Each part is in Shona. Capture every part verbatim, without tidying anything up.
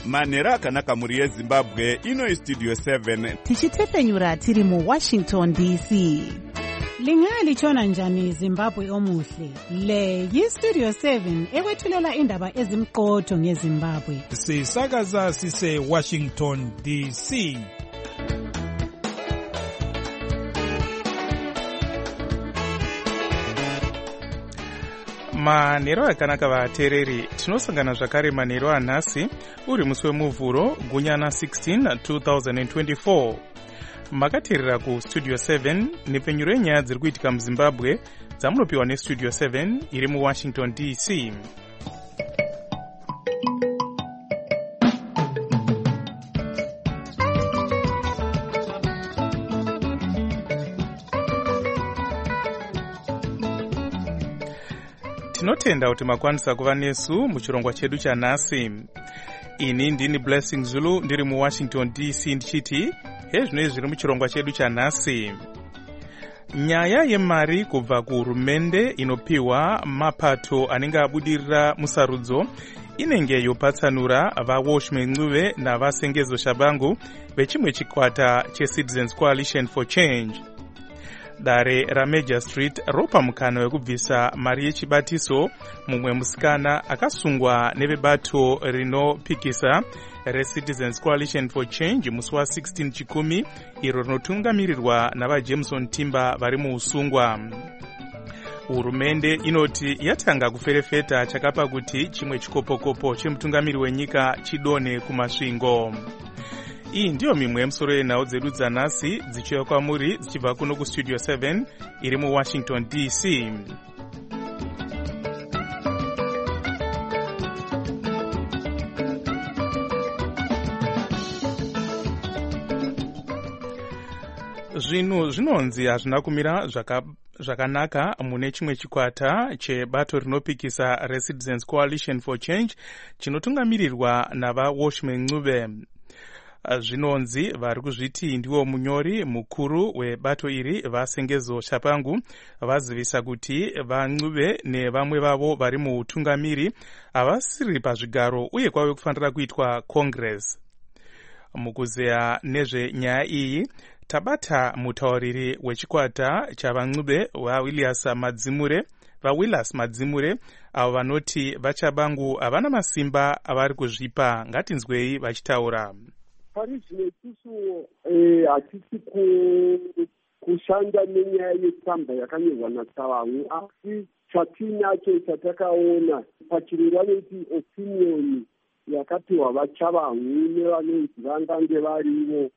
manhero akanaka muri yezimbabwe. Ino istudio seven tichitefenyura tiri muwashington D C. Lingalitshona njani Zimbabwe omuhle? Le yistudio seven ekwethulela indaba ezimqotho ngeZimbabwe. Sisakaza sise Washington D C. Manhero akanaka vateereri, tinosangana zvakare manhero anhasi uri musi wemuvhuro gunyana sixteen twenty twenty-four. Makateerera ku studio seven nepfenyuro yenyaya dziri kuitika muZimbabwe dzamunopiwa nestudio seven iri muWashington D C. Tinotenda kuti makwanisa kuva nesu muchirongwa chedu chanhasi. Ini ndini Blessing Zulu ndiri muWashington D C ndichiti hezvino zviri muchirongwa chedu chanhasi. Nyaya yemari kubva kuhurumende inopiwa mapato anenge abudirira musarudzo inenge yopatsanura vaWashman Ncube navaSengezo Shabangu vechimwe chikwata cheCitizens Coalition for Change. Dare raMajor Street ropa mukana wekubvisa mari yechibatiso mumwe musikana akasungwa nevebato rinopikisa reCitizens Coalition for Change musi wa sixteen chikumi iro rinotungamirirwa navaJameson Timber vari muusungwa. Hurumende inoti yatanga kuferefeta chakapa kuti chimwe chikopokopo chemutungamiri wenyika chidone kumasvingo. Iyi ndiyo mimwe yemusoro yenhau dzedu dzanhasi dzichiuya kwamuri dzichibva kuno kustudio seven iri muWashington D C. Zvino zvinonzi hazvina kumira zvaka zvakanaka mune chimwe chikwata chebato rinopikisa reCitizens Coalition for Change chinotungamirirwa navaWashman Ncube. Zvinonzi vari kuzviti ndiwo munyori mukuru webato iri vaSengezo Shabangu vazivisa kuti vaNcube nevamwe vavo vari muutungamiri havasiri pazvigaro uye kwave kufanira kuitwa Congress. Mukuzeya nezvenyaya iyi tabata mutauriri wechikwata chavaNcube vaWillias Madzimure vaWillias Madzimure avo vanoti vaChabangu havana masimba avari kuzvipa. Ngatinzwei vachitaura. Pari zvino isusu hatisi kushanda nenyaya yetsamba yakanyorwa naTsavangu, asi chatinacho chatakaona pachirongwa neti opinion yakapiwa vaChabangu nevanonzi vangange varivo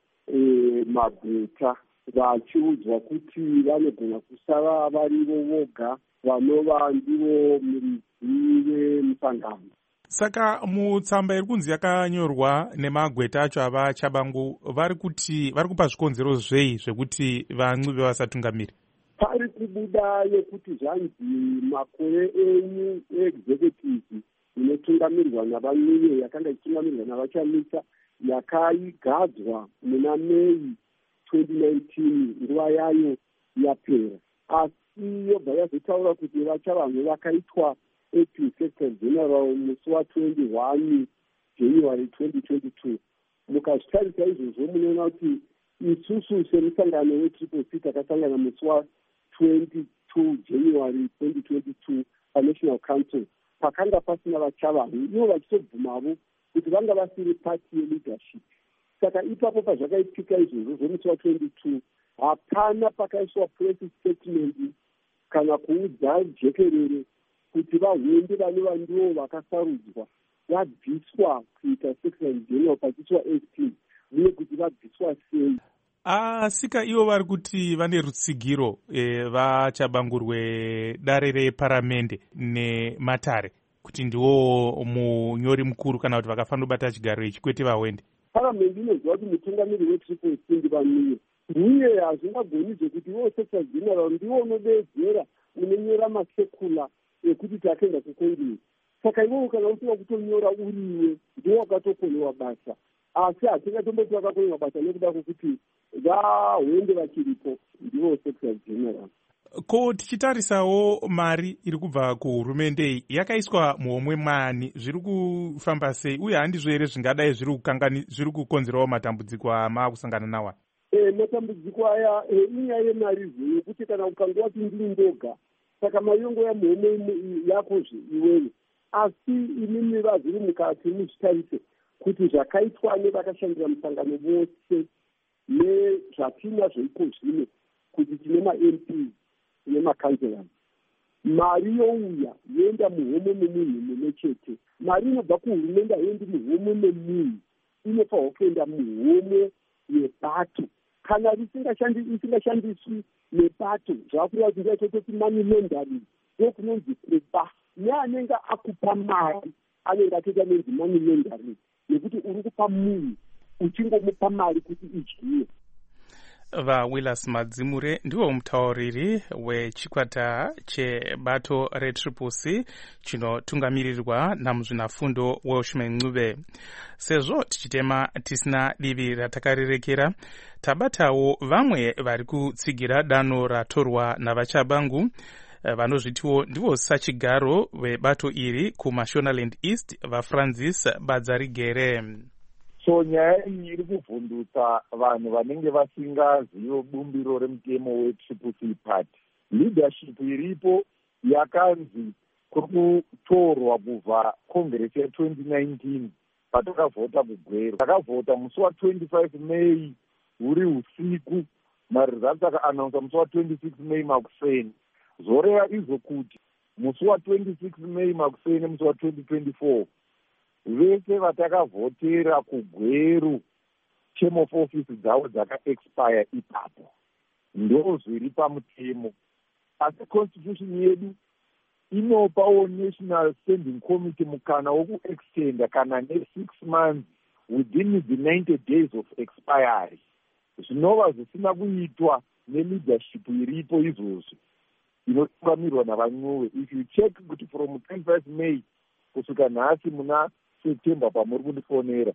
maguta vachiudzwa kuti vanogona kusava varivo voga vanova ndivo muridzi wemusangano. Saka mutsamba iri kunzi yakanyorwa nemagweta acho ava Chabangu vari kuti vari kupa zvikonzero zvei zvekuti vaNcube vasatungamiri? Pari kubuda yekuti zvanzi makore enyu executive inotungamirirwa navaNcube yakanga ichitungamirirwa navaChamisa yakaigadzwa muna May twenty nineteen nguva yayo yapera, asi yobva yazotaura kuti vaChabangu vakaitwa acting secretary general musi wa twenty-one January twenty twenty-two. Mukazvitarisa izvozvo munoona kuti isusu semusangano weTriple C takasangana musi wa twenty-two January twenty twenty-two paNational Council pakanga pasina vaChabangu, ivo vachitobvumavo kuti vanga vasiri party yeLeadership. Saka ipapo pazvakaitika izvozvo zvomusi wa twenty-two hapana pakaiswa press statement kana kuudza jekerere kuti vahundi vanova ndivo vakasarudzwa vabviswa kuita secretary general pachiitwa eighteen uye kuti vabviswa sei. Asika ivo vari kuti vane rutsigiro e, vaChabangu rwedare reparamende nematare kuti ndiwo munyori mukuru kana kuti vakafanira kubata chigaro ichi kwete vaWende. Paramende inoziva kuti mutungamiri weTriple C ndivaniye uye hazvingagoni zvekuti ivo secretary general ndiwo unodedzera unonyora masekula ekuti takaenda kukongresi. Saka iwewe kana usina kutonyora uriwe ndiwo wakatokonewa basa, asi hatingatomboti vakakonewa basa nekuda kwokuti vaWende vachiripo ndivo secretary general. ko tichitarisawo mari iri kubva kuhurumende yakaiswa muhomwe mani, zviri kufamba sei, uye handizvo here zvingadai zviri kukonzerawo matambudziko amaakusangana nawa? E, matambudziko aya e, inyaya yemari yekuti kana ukanga wati ndiri ndoga saka mayongo yamuhomwe yakozve iweyo, asi imimi vaziri mukati muzvitarise kuti zvakaitwa nevakashandira musangano vose nezvatinazvo iko zvino, kuti tine ma-M P tine makanselors, mari youya yoenda muhomwe memunhu mumwe chete. Mari inobva kuhurumende haiendi muhomwe memunhu, inofanirwa kuenda muhomwe yebato. Kana isingashandiswi nebato, zvakureva kuti ngaitototi money laundering, ndokunonzi kuba. Neanenge akupa mari anenge atoita nenzi money laundering, nekuti uri kupa munhu uchingomupa mari kuti idyiwe. vaWillis Madzimure ndiwo mutauriri wechikwata chebato retriple C chinotungamirirwa namuzvinafundo Welshman Ncube. Sezvo tichitema tisina divi ratakarirekera, tabatawo vamwe vari kutsigira danho ratorwa navachabangu vanozvitiwo ndivo sachigaro vebato iri kuMashonaland East, vaFrancis Badzarigere. So nyaya iyi iri kuvhundutsa vanhu vanenge vasingazivo bumbiro remutemo wetriple C party. Leadership iripo yakanzi kuri kutorwa kubva Congress ya twenty nineteen patakavhota kugwero. Takavhota musi wa twenty-five May uri usiku, maresults akaannounce musi wa twenty-six May makuseni. Zoreva izvo kuti musi wa twenty-six May makuseni musi wa twenty twenty-four vese vatakavhotera kugweru term of office dzavo dzaka-expire ipapo. Ndo zviri pamutemo. Asi constitution yedu inopawo National Standing Committee mukana woku-extenda kana ne-six months within the ninety days of expiry. Zvinova zvisina kuitwa ne-leadership iripo izvozvo inotungamirwa navaNcube. If you check kuti from twenty-five May kusvika nhasi muna September pamuri kundifonera,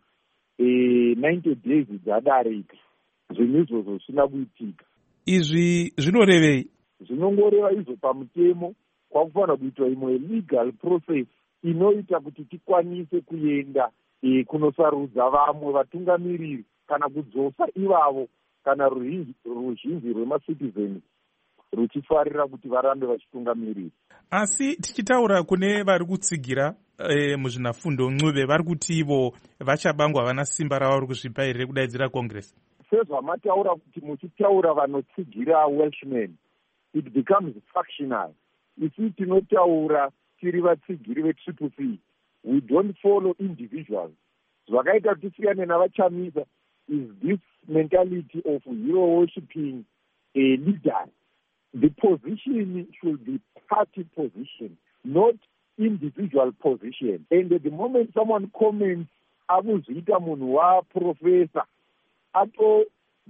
eh, ninety days dzadarika. Zvinhu izvozvo zvisina kuitika. Izvi zvinorevei? Zvinongoreva izvo pamutemo kwakufanira kuitwa imwe legal process inoita kuti tikwanise kuenda eh, kunosarudza vamwe vatungamiriri kana kudzosa ivavo kana ruzhinji rwemacitizens ruchifarira kuti varambe vachitungamirira. Asi tichitaura kune vari kutsigira e, muzvinafundo Ncube vari kuti ivo vachabangu havana simba ravo ri kuzvipa here kudaidzira Congress. Sezvamataura kuti muchitaura vanotsigira Welshman, it becomes factional. Isi tinotaura tiri vatsigiri vetriple C, we don't follow individuals. Zvakaita kuti tisiyane navachamisa is this mentality of hero worshipping a leader. The position should be party position, not individual position. And at the moment someone comments, akuzviita munhu waprofessor, ato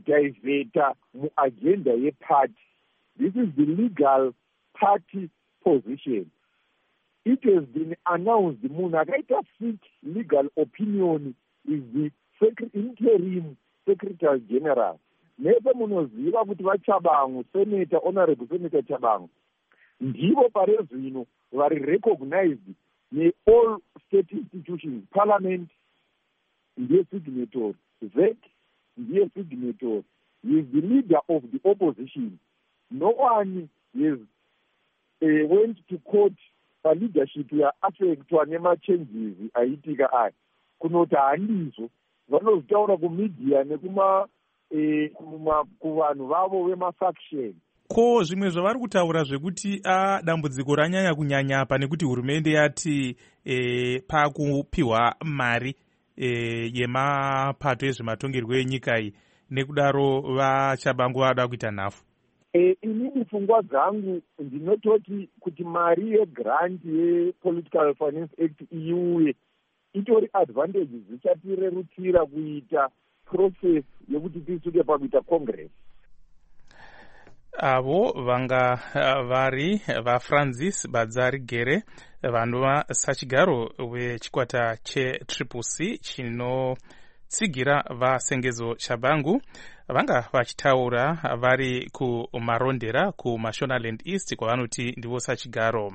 diveta muagenda yeparty. This is the legal party position. It has been announced, munhu akaita fit legal opinion is the interim secretary general. Nese munoziva kuti vaChabangu, senator, honorable senator Chabangu, ndivo pare zvino vari recognized ne all state institutions. Parliament ndiye signatory, V E C ndiye signatory. He is the leader of the opposition. No one is uh, went to court for leadership ya affectwa nema changes aitika aya. Kunoti handizvo vanozitaura kumedia nekuma E, kuvanhu vavo vemafaction. Ko zvimwe zvavari kutaura zvekuti a dambudziko ranyanya kunyanya pane kuti hurumende yati e, pakupiwa mari e, yemapato ezvematongerwo enyika iyi, nekudaro vaChabangu vada kuita nhafu. E, inini pfungwa dzangu ndinototi kuti mari yegrant yePolitical Finance Act iuye itori advantages dzichatirerukira kuita process yekuti tisvike pakuita Congress. Avo vanga vari vaFrancis Badzarigere, vanova sachigaro wechikwata chetriple C chino tsigira vasengezo shabangu vanga vachitaura vari kumarondera kumashonaland east kwavanoti ndivo sachigaro.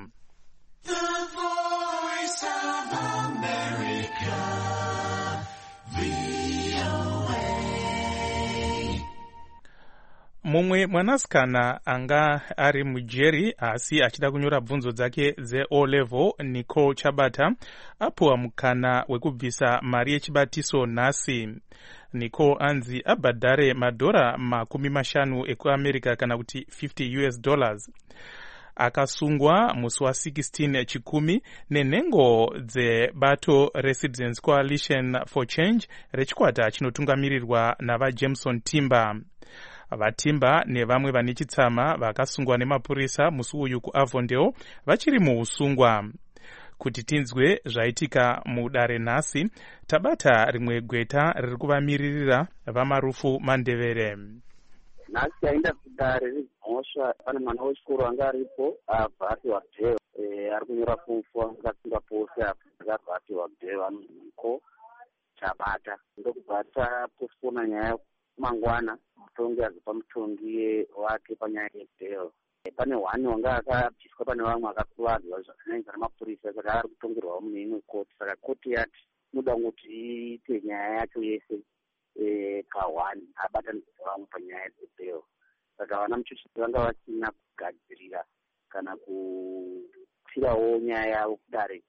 Mumwe mwanasikana anga ari mujeri asi achida kunyora bvunzo dzake dze-O level Nicole Chabata apuwa mukana wekubvisa mari yechibatiso nhasi. Nicole anzi abhadhare madhora makumi mashanu ekuAmerica kana kuti fifty US dollars. Akasungwa musi wa sixteen chikumi nenhengo dzebato Residents Coalition for Change rechikwata chinotungamirirwa nava Jameson Timber. Vatimba nevamwe vane chitsama vakasungwa nemapurisa musi uyu kuAvondale vachiri muusungwa. Kuti tinzwe zvaitika mudare nhasi, tabata rimwe gweta riri kuvamiririra vaMarufu Mandevere. Nhasi aenda kudare rezimhosva pane mwana wechikoro anga aripo abva ati wabdeo ari kunyora fufu angasunga pose abva ati wabdeo anoziko Chabata ndokubva tapostpona nyaya mangwana mutongi azopa mutongi wake panyaya yebdeo. Pane hwani wanga akabviswa pane vamwe akakuvadzwa zvakanyanisa namapurisa saka ari kutongerwawo mune imwe koti. Saka koti yati inoda kuti iite nyaya yacho yese kahwani abatanidza vamwe panyaya dzebdeo. Saka vana muchuchisi vanga vasina kugadzirira kana kupfirawo nyaya yavo kudare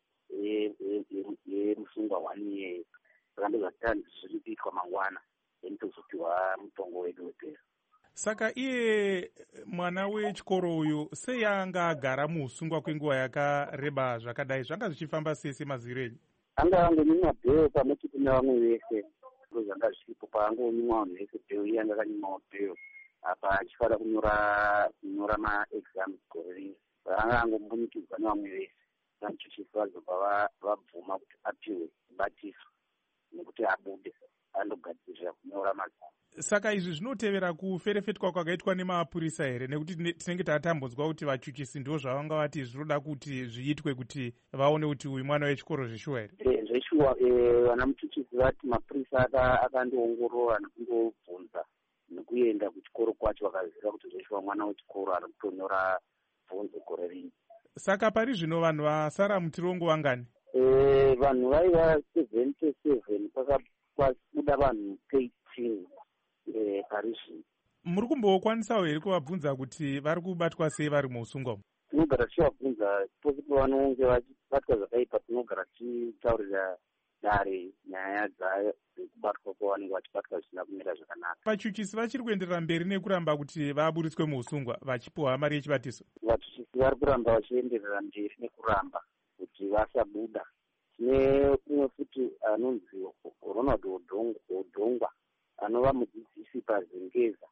yemusungwa hwani iyeyo. Saka ndozvatani zviri kuitwa mangwana etozopiwa mutongo wedu webdeo. Saka iye mwana wechikoro uyu sei anga agara muusungwa kwenguva yakareba zvakadai? Zvanga zvichifamba sei semaziro enyu? Anga angonyimwa bheo pamwe chete nevamwe vese. Zvanga zviripo paangonyimwa vanhu vese bheo, iye anga akanyimwawo bheo apa achifara kunyora kunyora maexams gore rino. Anga angombunikidzwa nevamwe vese. Vamuchuchisi vazobva vabvuma kuti apiwe batiso nekuti abude andogadzirira kunyora mazama. Saka izvi zvinotevera kuferefetwa kwakaitwa nemapurisa here? Nekuti tinenge tatambudzwa kuti vachuchisi ndo zvavanga vati zvinoda kuti zviitwe kuti vaone kuti uyu mwana wechikoro zveshuwa here? Zveshuwa. Vana muchuchisi vati mapurisa akandoongorora nekundobvunza nekuenda kuchikoro kwacho vakaziva kuti zveshuwa mwana wechikoro ari kutonyora bvunzo gore rino. Saka pari zvino vanhu vasara mutirongo vangani? Vanhu vaiva seventy-seven pakabuda vanhu eighteen. Parishi. Muri kumbokwanisawo here kuvabvunza kuti vari kubatwa sei vari muusungwa umu? Tinogara tichivabvunza posipo vanonge vachibatwa zvakaipa, tinogara tichitaurira dare nyaya dzayo dzekubatwa kwavanenge vachibatwa zvisina kumira zvakanaka. Vachuchisi vachiri kuenderera mberi nekuramba kuti vaburitswe muusungwa vachipiwa mari yechibatiso? Vachuchisi vari kuramba vachienderera mberi nekuramba kuti vasabuda. Tine umwe futi anonzi Ronald Odongwa anova mudzidzisi pazengeza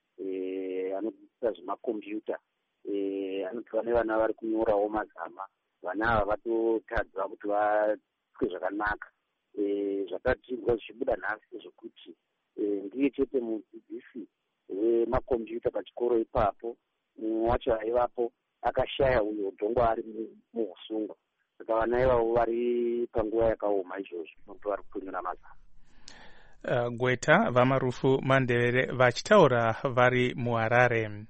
anodzidzisa zvemakombiyuta. Anotiva nevana vari kunyorawo mazama. Vana ava vatotadzwa kuti vaitwe zvakanaka. Zvakadzirwa zvichibuda nhasi zvokuti ndiye chete mudzidzisi wemakombiyuta pachikoro ipapo. Mumwe wacho aivapo akashaya uyo Odongwa ari muusungwa. Saka vana ivavo vari panguva yakaoma izvozvo nokuti vari kunyora mazama. Uh, gweta vaMarufu Mandevere vachitaura vari muHarare.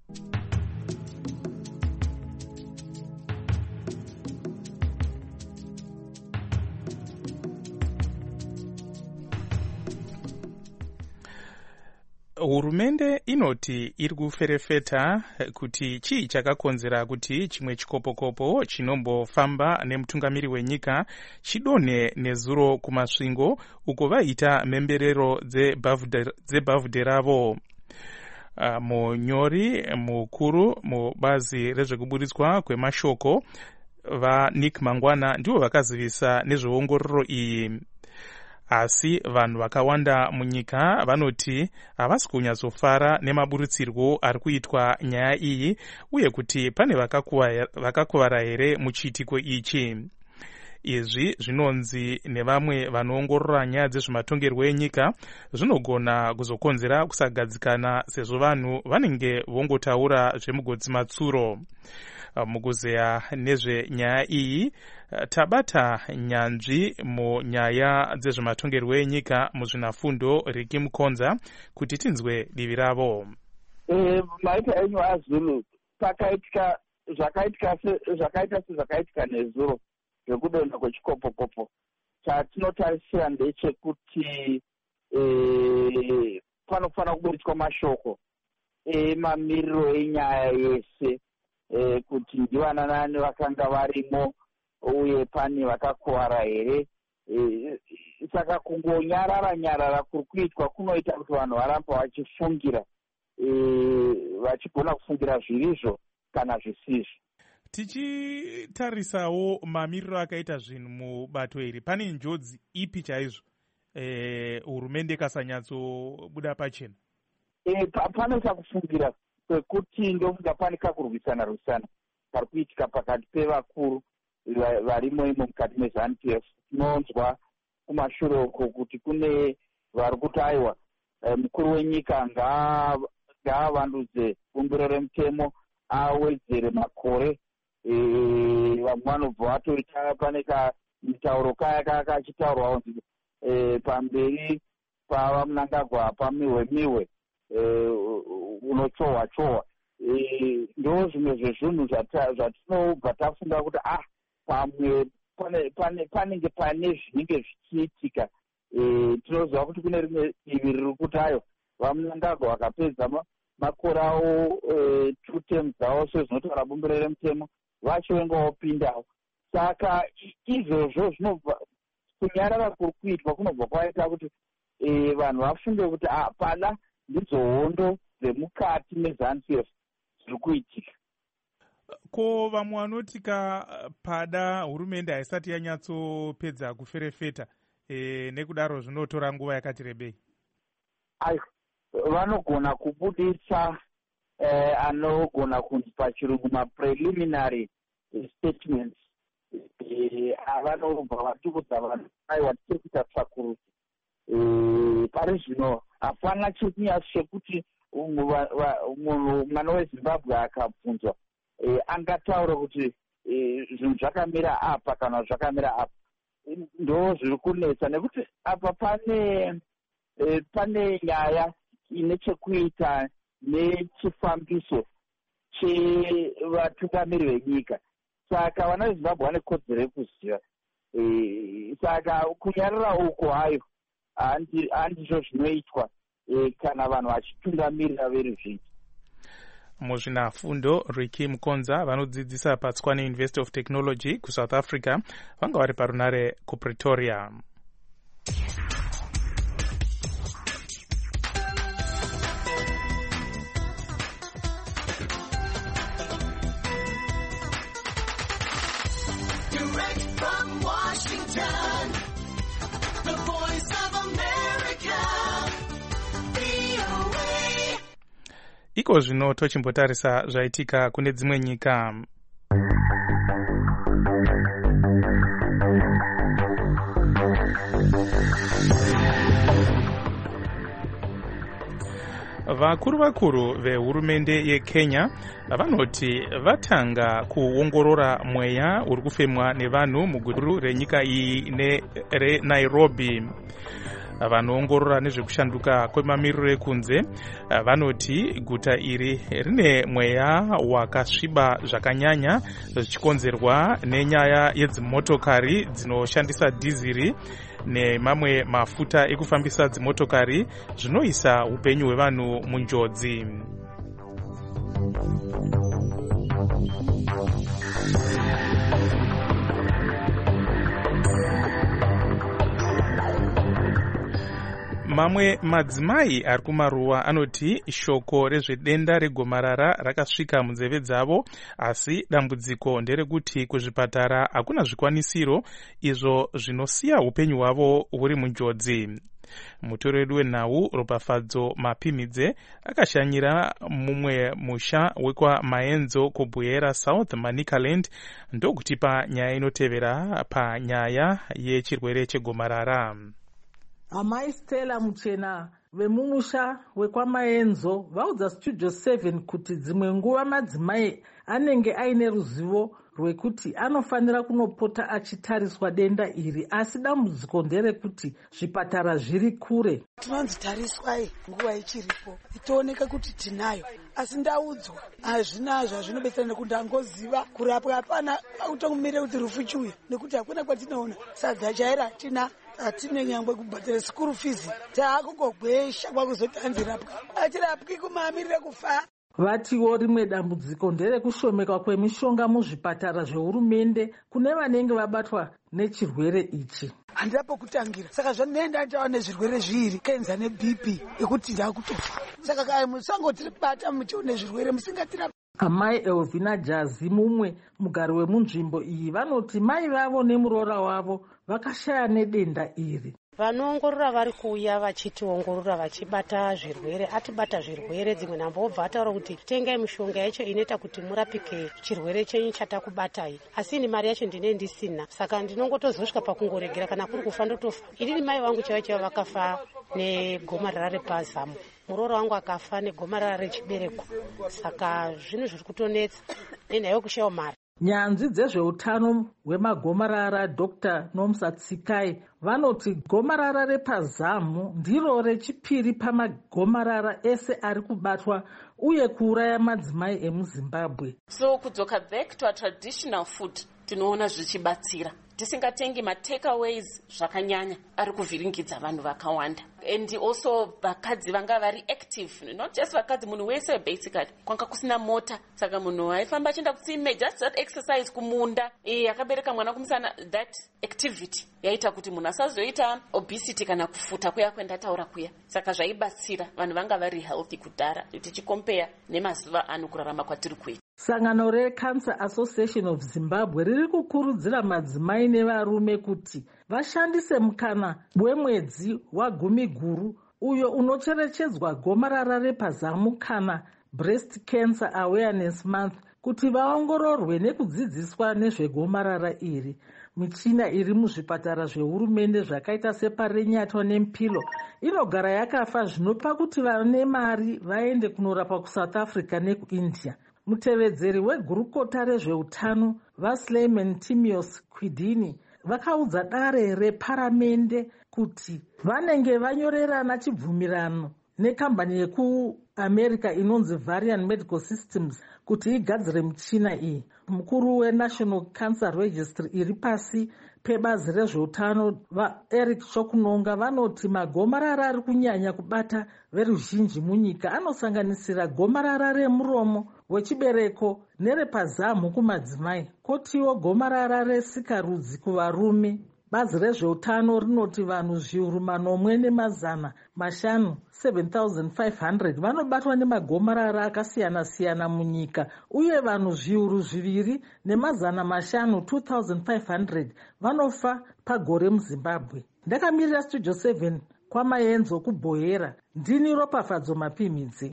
Hurumende inoti iri kuferefeta kuti chii chakakonzera kuti chimwe chikopokopo chinombofamba nemutungamiri wenyika chidonhe nezuro kumasvingo uko vaita mhemberero dzebhavhudhe ravo. Uh, munyori mukuru mubazi rezvekuburitswa kwemashoko vaNick Mangwana ndivo vakazivisa nezveongororo iyi. Asi vanhu vakawanda munyika vanoti havasi kunyatsofara nemaburitsirwo ari kuitwa nyaya iyi uye kuti pane vakakuvara here muchiitiko ichi. Izvi zvinonzi nevamwe vanoongorora nyaya dzezvematongerwo enyika zvinogona kuzokonzera kusagadzikana sezvo vanhu vanenge vongotaura zvemugodzi matsuro. mukuzeya nezvenyaya iyi tabata nyanzvi munyaya dzezvematongerwo enyika muzvinafundo Ricky Mukonza kuti tinzwe divi ravo. Eh, maita enyu aZulu pakaitika zvakaitika zvakaita sezvakaitika nezuro zvekudonha kwechikopokopo. Chatinotarisira ndechekuti eh, panofanira kuburiswa mashoko emamiriro enyaya yese eh, kuti ndivana nani vakanga varimo uye pani vakakuwara here. Eh, saka kungonyarara nyarara kuri kuitwa kunoita kuti vanhu varamba vachifungira eh, vachigona kufungira zvirizvo kana zvisizvo. Tichitarisawo mamiriro akaita zvinhu mubato iri, pane njodzi ipi chaizvo hurumende eh, ikasanyatsobuda pachena? E, pa, panoita kufungira kwekuti ndofunga pane kakurwisana rwisana pari kuitika pakati pevakuru varimo imo mukati mezanu P F. Tinonzwa kumashure uko kuti kune vari kuti aiwa e, mukuru wenyika ngaavandudze bumbiro remutemo awedzere makore. Vamwe vanobva vatoita pane kamitauro kaya kachitaurwa kunzi e, pamberi pava Mnangagwa pamiwe miwe e, unochohwa chohwa. E, ndo zvimwe zvezvinhu zvatinobva tafunga kuti ah pamwe panenge pane, pane zvinenge zvichiitika. E, tinoziva kuti kune rimwe divi riri kuti ayo vaMnangagwa vakapedza makore avo e, two terms dzavo sezvinotaura bumbiro remutemo vachivenga wopindawo. Saka izvozvo zvinobva kunyarara kuri kuitwa kunobva kwaita kuti e, vanhu vafunge kuti ah, pada ndidzo hondo dzemukati mezanu P F zviri kuitika. Ko vamwe vanotika pada hurumende haisati yanyatsopedza kuferefeta e, nekudaro zvinotora nguva yakati rebei? Ai, vanogona kubudisa eh, anogona kunzi pachirungu mapreliminary statements. Eh, vanobva vatukudza vanhu aiwa tiri kuita tsvakurudzo. Eh, pari zvino hapana chinyasi chekuti munhu mwana weZimbabwe akabvunzwa eh, angataura kuti eh, zvinhu zvakamira apa kana zvakamira apa. Ndo zviri kunetsa nekuti apa pane eh, pane nyaya ine chekuita nechifambiso chevatungamiri venyika. Saka vana veZimbabwe vane kodzero yekuziva. E, saka kunyarara uko hayo handizvo zvinoitwa e, kana vanhu vachitungamirira veruzhinji. Muzvinafundo Ricky Mukonza vanodzidzisa paTswane University of Technology kuSouth Africa vanga vari parunare kuPretoria. Iko zvino tochimbotarisa zvaitika kune dzimwe nyika. Vakuru vakuru vehurumende yeKenya vanoti vatanga kuongorora mweya uri kufemwa nevanhu muguta renyika iyi neRenairobi. Vanoongorora nezvekushanduka kwemamiriro ekunze vanoti guta iri rine mweya wakasviba zvakanyanya zvichikonzerwa nenyaya yedzimotokari dzinoshandisa dhiziri nemamwe mafuta ekufambisa dzimotokari zvinoisa upenyu hwevanhu munjodzi. Mamwe madzimai ari kumaruwa anoti shoko rezvedenda regomarara rakasvika munzeve dzavo, asi dambudziko nderekuti kuzvipatara hakuna zvikwanisiro izvo zvinosiya upenyu hwavo huri munjodzi. Mutori wedu wenhau Ropafadzo Mapimidze akashanyira mumwe musha wekwa Maenzo kubuyera South Manicaland ndokutipa nyaya inotevera panyaya yechirwere chegomarara. Amai Stella Muchena vemumusha wekwamaenzo vaudza studio seven kuti dzimwe nguva madzimai anenge aine ruzivo rwekuti anofanira kunopota achitariswa denda iri, asi dambudziko nderekuti zvipatara zviri kure. Tinonzi tariswai nguva ichiripo itooneka kuti tinayo, asi ndaudzwa hazvina zvazvinobetsera nekuti angoziva kurapwa hapana, utongomire kuti rufu chiuya nekuti hakuna kwatinoona sadza chaira hatina, hatine nyangwe kubhadhara sikuru fizi, taakungogwesha kwakuzoti anzirapwa achirapwi kumamirire kufa. Vatiwo rimwe dambudziko nderekushomeka kwemishonga muzvipatara zvehurumende kune vanenge vabatwa nechirwere ichi. Handira pokutangira, saka zvanenda ndava nezvirwere zviri, kenza neB P, ekuti ndakutofa. Saka kai musangotibata muchione zvirwere musingatirapa. Amai Elvina Jazi, mumwe mugari wemunzvimbo iyi, vanoti mai vavo nemuroora wavo vakashaya nedenda iri. Vanoongorora vari kuuya vachitiongorora vachibata zvirwere, atibata zvirwere dzimwe nhambo obva ataura kuti tengai mishonga yacho inoita kuti murapike chirwere chenyu chatakubatai, asi ini mari yacho ndine ndisina, saka ndinongotozosvika pakungoregera kana kuri kufa ndotofa. Inini mai vangu chaivo chaivo vakafa negomarara repazamu, muroora wangu akafa negomarara rechibereko, saka zvinhu zviri kutonetsa nenhau yokushayiwa mari. Nyanzvi dzezveutano hwemagomarara Doctor Nomsa Tsikai vanoti gomarara repazamu ndiro rechipiri pamagomarara ese ari kubatwa uye kuuraya madzimai emuZimbabwe. So kudzoka back to a traditional food tinoona zvichibatsira, tisingatengi matakeaways zvakanyanya ari kuvhiringidza vanhu vakawanda, and also vakadzi vanga vari active, not just vakadzi, munhu wese basically kwanga kusina mota, saka munhu aifamba achienda kutsime, just that exercise kumunda, e akabereka mwana kumusana, that activity yaita kuti munhu asazoita obesity kana kufuta kuya kwendataura kuya, saka zvaibatsira vanhu vanga vari healthy kudhara tichikompare nemazuva ano kurarama kwatiri kuita. Sangano reCancer Association of Zimbabwe riri kukurudzira madzimai nevarume kuti vashandise mukana wemwedzi wagumi guru uyo unocherechedzwa gomarara repazamu kana Breast Cancer Awareness Month kuti vaongororwe nekudzidziswa nezvegomarara iri. Michina iri muzvipatara zvehurumende zvakaita separenyatwa neMpilo inogara yakafa, zvinopa kuti vane mari vaende kunorapa kuSouth Africa nekuIndia. Mutevedzeri wegurukota rezveutano vaSlayman Timios Kwidini vakaudza dare reparamende kuti vanenge vanyorerana chibvumirano nekambani yekuAmerica inonzi Varian Medical Systems kuti igadzire michina iyi. Mukuru weNational Cancer Registry iri pasi pebazi rezveutano vaEric Chokunonga vanoti magomarara ari kunyanya kubata veruzhinji munyika anosanganisira gomarara remuromo, wechibereko nerepazamu kumadzimai, kotiwo gomarara resikarudzi kuvarume. Bazi rezveutano rinoti vanhu zviuru manomwe nemazana mashanu seven thousand five hundred vanobatwa nemagomarara akasiyana-siyana munyika, uye vanhu zviuru zviviri nemazana mashanu two thousand five hundred vanofa pagore muZimbabwe. Ndakamirira Studio seven kwamaenzo kubhohera, ndini Ropafadzo Mapimidzi.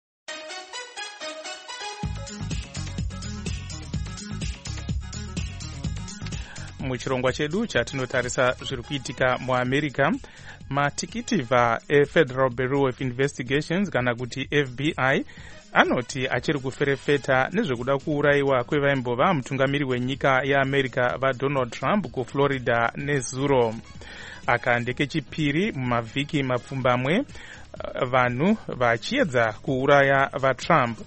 Muchirongwa chedu chatinotarisa zviri kuitika muAmerica, matikiti vaFederal Bureau of Investigations kana kuti F B I anoti achiri kuferefeta nezvekuda kuurayiwa kwevaimbova mutungamiri wenyika yeAmerica vaDonald Trump kuFlorida nezuro. Aka ndekechipiri mumavhiki mapfumbamwe vanhu vachiedza kuuraya vaTrump.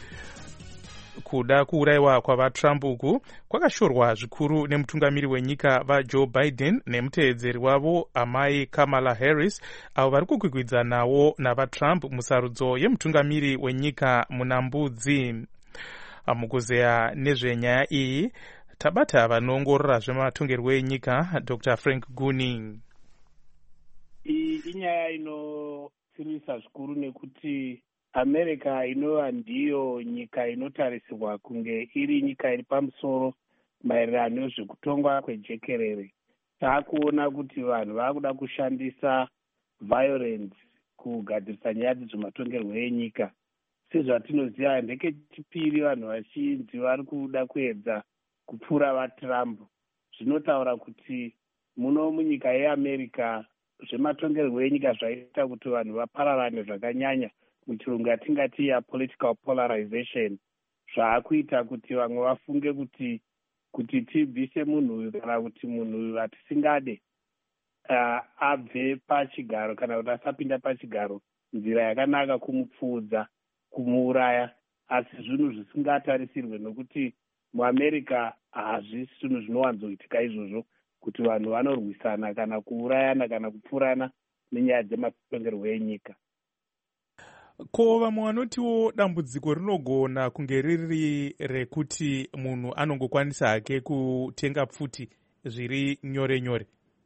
Kuda kuurayiwa kwavaTrump uku kwakashorwa zvikuru nemutungamiri wenyika vaJoe Biden nemutevedzeri wavo amai Kamala Harris, avo vari kukwikwidzanawo navaTrump musarudzo yemutungamiri wenyika muna mbudzi. Mukuzeya nezvenyaya iyi tabata vanoongorora zvematongerwo enyika Doctor Frank Gooning. Iyi inyaya inotsiririsa zvikuru nekuti America inova ndiyo nyika inotarisirwa kunge iri nyika iri pamusoro maererano nezvekutongwa kwejekerere. Taakuona kuti vanhu vakuda kushandisa violence kugadzirisa nyaya dzezvematongerwo enyika. Sezvatinoziva ndekechipiri vanhu vazhinji vari kuda kuedza kupfuura vaTrump. Zvinotaura kuti muno munyika yeAmerica zvematongerwo enyika zvaita kuti vanhu vapararane zvakanyanya, muchirungu yatingati yapolitical polarization, zvaakuita kuti vamwe vafunge kuti kuti tibvise munhu uyu kana kuti munhu uyu vatisingade uh, abve pachigaro kana kuti asapinda pachigaro, nzira yakanaka kumupfuudza, kumuuraya, asi zvinhu zvisingatarisirwe, nokuti muamerica hazvisi zvinhu zvinowanzoitika izvozvo kuti vanhu vanorwisana kana kuurayana kana kupfurana nenyaya dzematongerwo enyika. Ko vamwe vanotiwo dambudziko rinogona kunge riri rekuti munhu anongokwanisa hake kutenga pfuti zviri nyore nyore.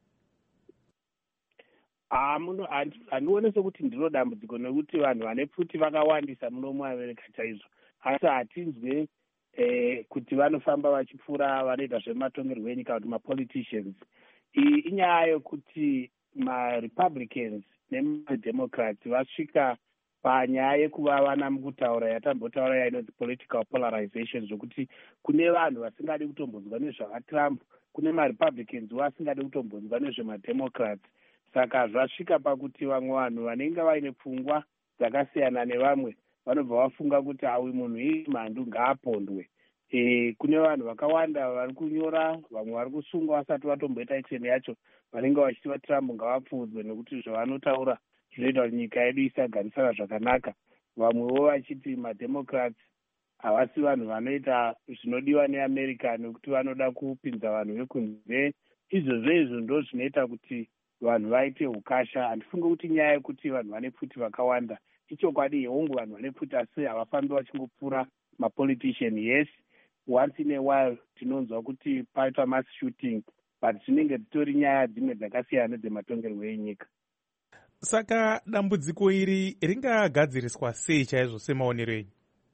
handione sekuti ndiro dambudziko, nekuti vanhu vane pfuti vakawandisa muno muamerica chaizvo, asi hatinzwe eh, kuti vanofamba vachipfuura vanoita zvematongerwo enyika kuti mapoliticians. Iyi inyaya yokuti marepublicans nemademocrats vasvika panyaya yekuva vana mukutaura yatambotaura yainonzi political polarization, zvokuti kune vanhu vasingadi kutombonzwa nezvavatrump, kune marepublicans vasingadi kutombonzwa nezvemademocrats. Saka zvasvika pakuti vamwe vanhu vanenge vaine pfungwa dzakasiyana nevamwe vanobva vafunga kuti awi munhu iyi mhandu ngaapondwe. E, kune vanhu vakawanda vari kunyora, vamwe vari kusungwa vasati vatomboita action yacho, vanenge vachiti vatrump ngavapfuudzwe nekuti zvavanotaura zvinoita kuti nyika yedu isagarisana zvakanaka. Vamwewo vachiti mademocrats havasi vanhu vanoita zvinodiwa neamerica nekuti vanoda kupinza vanhu vekunze. Izvozvo izvo ndo zvinoita kuti vanhu vaite ukasha. Handifunge kuti nyaya yekuti vanhu vane pfuti vakawanda ichokwadi, hongu vanhu vane pfuti, asi havafambi vachingopfuura mapolitician. Yes, once in a while tinonzwa kuti paita mass shooting, but dzinenge dzitori nyaya dzimwe dzakasiyana nedzematongerwo enyika. Saka dambudziko iri ringagadziriswa sei chaizvo semaonero enyu?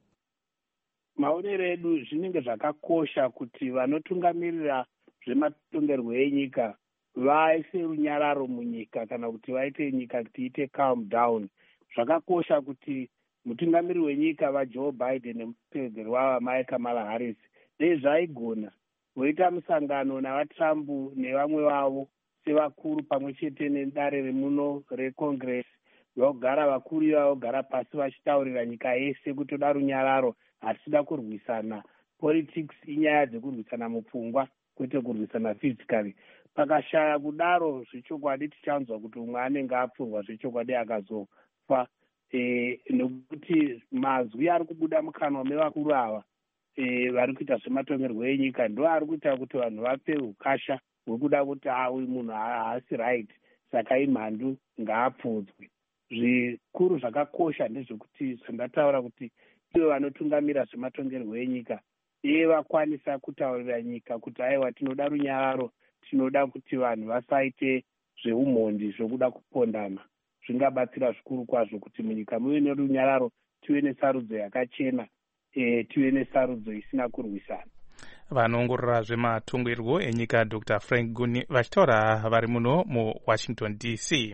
Maonero edu zvinenge zvakakosha kuti vanotungamirira zvematongerwo enyika vaise runyararo munyika, kana kuti vaite nyika kuti iite calm down. Zvakakosha kuti mutungamiri wenyika vaJoe Biden nemutevedzeri wavo Kamala Harris dei zvaigona voita musangano navatrump nevamwe vavo sevakuru pamwe chete nedare remuno recongress, vogara vakuru ivavo vogara pasi vachitaurira nyika yese kuti toda runyararo, hatisida kurwisana. Politics inyaya dzekurwisana mupfungwa kwete kurwisana physically. Pakashaya kudaro zvechokwadi tichanzwa kuti umwe anenge apfurwa zvechokwadi akazofa. E, nekuti mazwi ari kubuda mukanwa mevakuru ava e, vari kuita zvematongerwo enyika ndo ari kuita kuti vanhu vape ukasha hwekuda kuti awi munhu haasi right, saka imhandu ngaapfuudzwe. Zvikuru zvakakosha ndezvekuti zvandataura kuti ivo vanotungamira zvematongerwo enyika iye vakwanisa kutaurira nyika kuti aiwa tinoda runyararo, tinoda kuti vanhu vasaite zveumhondi zvokuda kupondana. Zvingabatsira zvikuru kwazvo kuti munyika muve nerunyararo, tive nesarudzo yakachena, e, tive nesarudzo isina kurwisana. Vanoongorora zvematongerwo enyika Doctor Frank Guni vachitaura vari muno muWashington D C.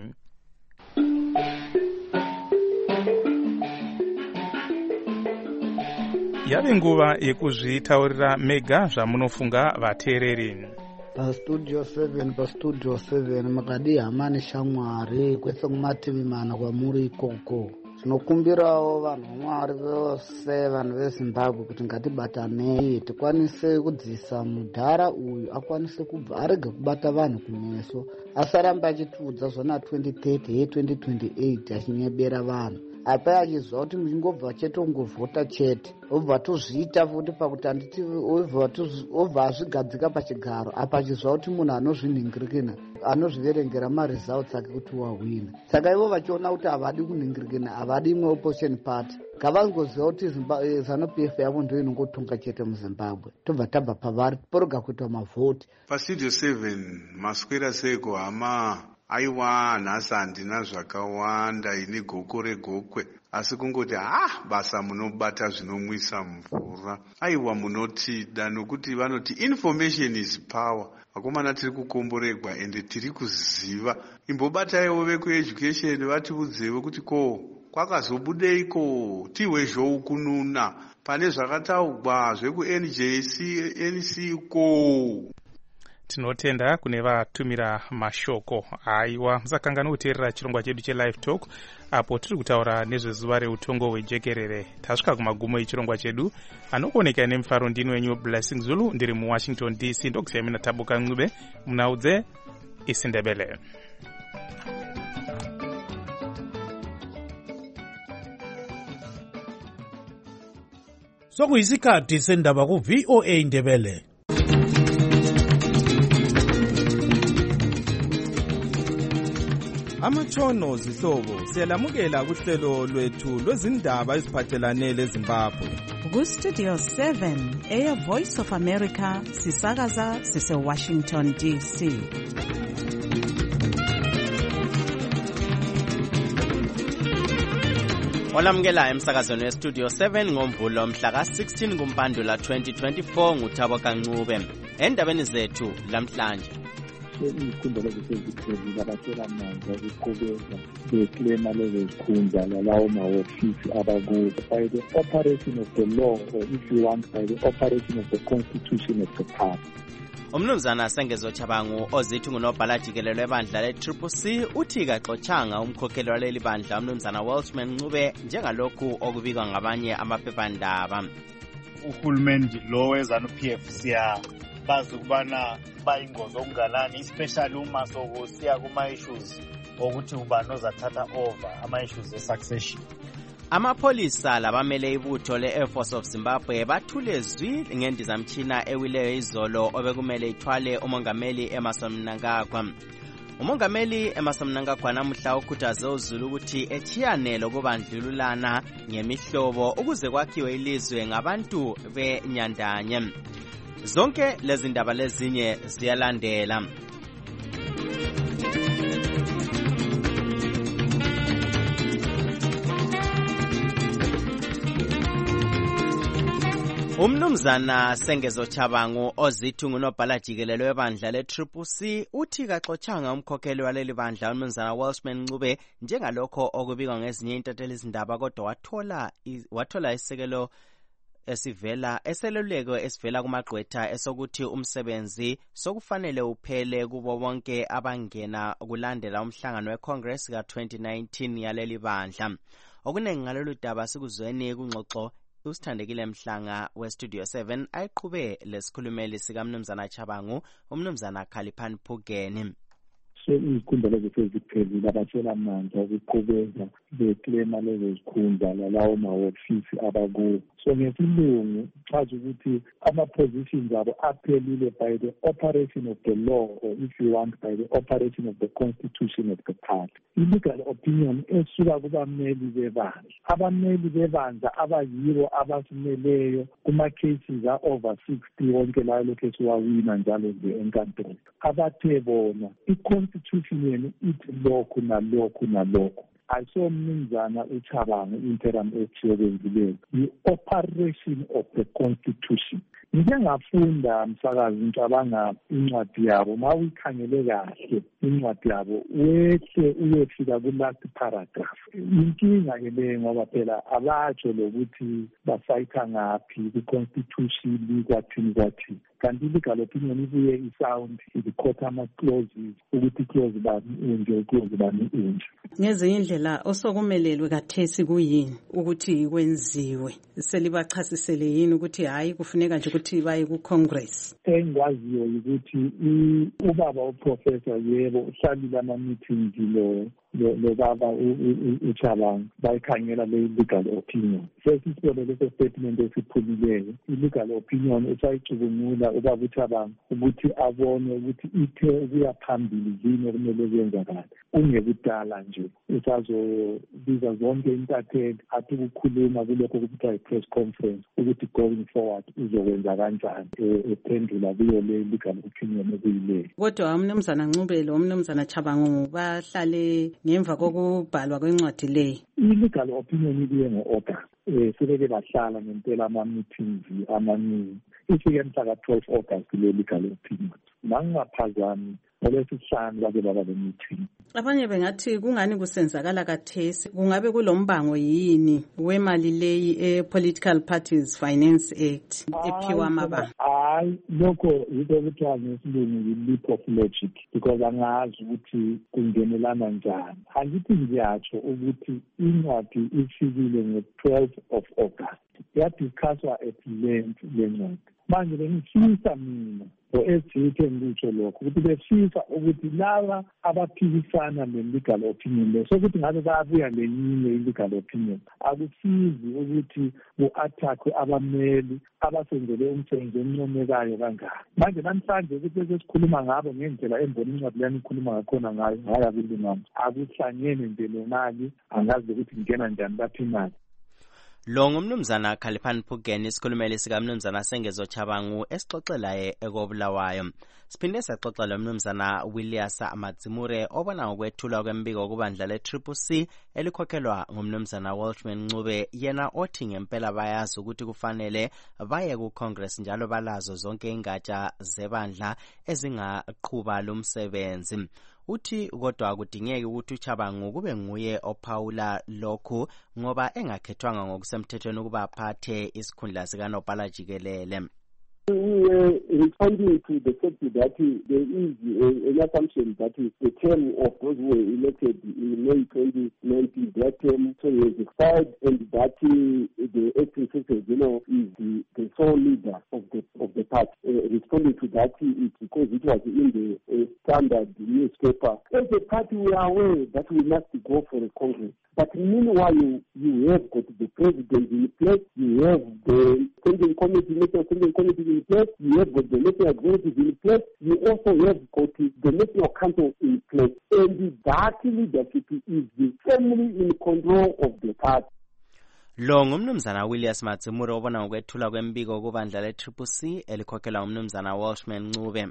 Yave nguva yekuzvitaurira mega zvamunofunga vateereri. pastudio seven pastudio seven makadi hamani shamwari kwese kumativi mana kwamuri ikoko. Tinokumbirawo vanhu vaMwari vose vanhu veZimbabwe kuti ngatibatanei tikwanise kudzisa mudhara uyu akwanise kubva arege kubata vanhu kumeso, asaramba achitiudza zvona twenty thirty twenty twenty-eight achinyebera vanhu. Apa achizwa kuti muchingobva chetongovhota chete obva tozviita futi pakuti handiti obva azvigadzika pachigaro. Apa achizwa kuti munhu anozvinhingirikina anozviverengera maresults ake kuti wahwina. Saka ivo vachiona kuti havadi kunhingirikina, havadi imwe opposition party, ngavangoziva kuti ZANU-P F yavo ndo inongotonga chete muZimbabwe. Tobva tabva pavari poroga kuita mavhoti. Pastudio seven maswera seko hama. Aiwa, nhasi handina zvakawanda ine goko regokwe, asi kungoti ah basa munobata zvinomwisa mvura. Aiwa munotida, nokuti vanoti information is power. Vakomana tiri kukomboregwa ende tiri kuziva. Imbobataiwo vekueducation vatiudzewo kuti ko kwakazobudeiko tihwe zvokununa pane zvakataurwa zveku N J C N C ko. tinotenda kune vatumira mashoko. Aiwa, musakangana kuteerera chirongwa chedu chelive talk apo tiri kutaura nezvezuva reutongo hwejekerere. Tasvika kumagumo echirongwa chedu. Anokuoneka nemufaro ndini wenyu Blessing Zulu, ndiri muWashington D C. Ndokusiyai mina Tabuka Ncube munaudze isiNdebele. Sokuyisikhathi sendaba ku V O A Ndebele. Amatshono zihlobo siyalamukela kuhlelo lwethu lwezindaba eziphathelane leZimbabwe. Ku Studio seven eya Voice of America sisakaza sise Washington D C. Olamukela emsakazweni weStudio seven ngoMvulo mhla ka sixteen kuMpandula twenty twenty-four nguThaboka Ncube. Endabeni zethu lamhlanje izikhundla leziseziphezulu abatshela manje ukuqhubeka beklema lezo zikhundla lalawo mahofisi abakuzo by the operation of the law, or if you want by the operation of the constitution of the party. Umnumzana Sengezo Chabangu ozithi ngunobhala jikelelo ebandla le-Triple C uthi kaxotshanga umkhokheli waleli bandla umnumzana Welshman Ncube njengalokhu okubikwa ngabanye amaphephandaba. Uhulumende lo weZanu-P F siya bazi ukubana bayingozi okunganani, especially uma sokusiya kuma-issues okuthi ubani ozathatha over ama-issues e-succession. Amapholisa labamele ibutho le-Air Force of Zimbabwe bathule zwi ngendizamtshina ewileyo izolo obekumele ithwale umongameli Emmerson Mnangagwa. Umongameli Emmerson Mnangagwa namuhla ukhuthaze uZulu ukuthi echiyane lokubandlululana ngemihlobo ukuze kwakhiwe ilizwe ngabantu benyandanye. Zonke lezi ndaba lezinye ziyalandela. Umnumzana Sengezo Chabangu ozithi ngunobhala jikelelo webandla le-Triple C uthi kaxotshanga umkhokheli waleli bandla umnumzana Welshman Ncube njengalokho okubikwa ngezinye intatheli izindaba, kodwa wathola wathola isekelo esivela eseluleko esivela kumagqwetha esokuthi umsebenzi sokufanele uphele kubo bonke abangena kulandela umhlangano weCongress ka twenty nineteen yaleli bandla. Okuningi ngalolu daba sikuzweni kungxoxo usithandekile Mhlanga weStudio seven ayiqhube lesikhulumeli sika Mnumzana Chabangu umnumzana Khaliphani Phugeni. Izikhundla leziseziphezulu abatshela manje ukuqhubeka beklema lezo zikhundla lalawo mahofisi abakuwo. So ngesilungu chaza ukuthi ama-positions abo aphelile by the operation of the law, or if you want by the operation of the constitution of the party. I-legal opinion esuka kubameli bebandla. Abameli bebandla abayibo abasimeleyo kuma-cases a-over sixty wonke layo lokhu esiwawina njalo nje enkantolo. Abathe bona i-constitution yenu ithi lokhu nalokhu nalokhu. Ayisomnumzana uChabangu interim echiyobenzileyo. I-operation of the constitution. Ngike ngafunda msakazi ngicabanga incwadi yabo, ma uyikhangele kahle incwadi yabo wehle uyefika ku-last paragraph. Inkinga-ke leyo ngoba phela abatsho lokuthi basayitha ngaphi ku-constitution kwathini kwathini. Kanti i-legal opinion ibuye isound ikhotha ama-clauses ukuthi clause bani unje clause bani unje. Ngezinye indlela osokumelelwe kathesi kuyini ukuthi kwenziwe, selibachasisele yini ukuthi hayi kufuneka nje ukuthi baye ku-Congress? Engikwaziyo ukuthi ubaba uprofessor yebo uhlalile ama-meetings lo lo baba uChabangu bayikhangela le-legal opinion. Sesisibone leso statement esiphumileyo, i-legal opinion usayicubungula ubaba uChabangu ukuthi abone ukuthi ithe ukuya phambili yini okumele kwenzakala. Ungekudala nje usazobiza zonke intatheli athi ukukhuluma kulokho okuthiwa i-press conference ukuthi going forward uzokwenza kanjani ephendula kuyo le-legal opinion okuyileyo. Kodwa umnumzana Ncube lo umnumzana Chabangu bahlale ngemva kokubhalwa kwencwadi leyi. I-legal opinion ibuye ngo-August. Eh sebeke bahlala ngempela ama-meetings amaningi. Ifike mhla ka twelve August le-legal opinion. Nangingaphazami ngolwesihlanu bake baba le-meeting. Abanye bengathi kungani kusenzakala kathesi, kungabe kulombango yini wemali leyi e-Political Parties Finance Act ephiwa amabanga? Hayi, lokho yinto ekuthiwa ngesilungu yi-leap of logic, because angazi ukuthi kungenelana njani. Angithi ngiyatsho ukuthi incwadi ifikile nge-twelve of August. Yadiscusswa at length le ncwadi. Manje bengifisa mina o-Esithe ngitsho lokho ukuthi befisa ukuthi laba abaphikisana ne-legal opinion le sokuthi ngabe bayabuya lenyinye i-legal opinion akusizi ukuthi ku-attackwe abameli abasenzele umsebenzi oncomekayo kangaka. Manje namhlanje ukuthi bese sikhuluma ngabo ngendlela embona incwadi lani ikhuluma ngakhona ngayo hayi akulunganga, akuhlangene nje le mali, angazi ukuthi ngena njani baphi imali. Lo ngumnumzana Khaliphani Phugeni, isikhulumeli sikamnumzana Sengezo Chabangu esixoxelaye ekobulawayo. Siphinde saxoxa lo mnumzana Willias Amadzimure obona ngokwethulwa kwembiko kubandla le-Triple C elikhokhelwa ngumnumzana Welshman Ncube, yena othi ngempela bayazi ukuthi kufanele baye ku-Congress njalo balazo zonke ingatsha zebandla ezingaqhuba lo msebenzi. Uthi kodwa kudingeki ukuthi uChabangu kube nguye ophawula lokhu ngoba engakhethwanga ngokusemthethweni ukuba aphathe isikhundla sikanobhala jikelele. We were responding to the fact that there is an assumption that the term of those who were elected in May twenty nineteen, that term has expired, and that the acting secretary general is the, the sole leader of the of the party. Uh, responding to that is because it was in the uh, standard newspaper. As a party, we are aware that we must go for a Congress. But meanwhile, you, you have got the president in place, you have the standing committee, national standing committee in place, you have got the national executive in place, you also have got the national council in place. And that leadership is the family in control of the party. Lo ngumnumzana Willias Amadzimure obona ngokwethula kwembiko kubandla le-Triple C elikhokhelwa umnumzana Welshman Ncube.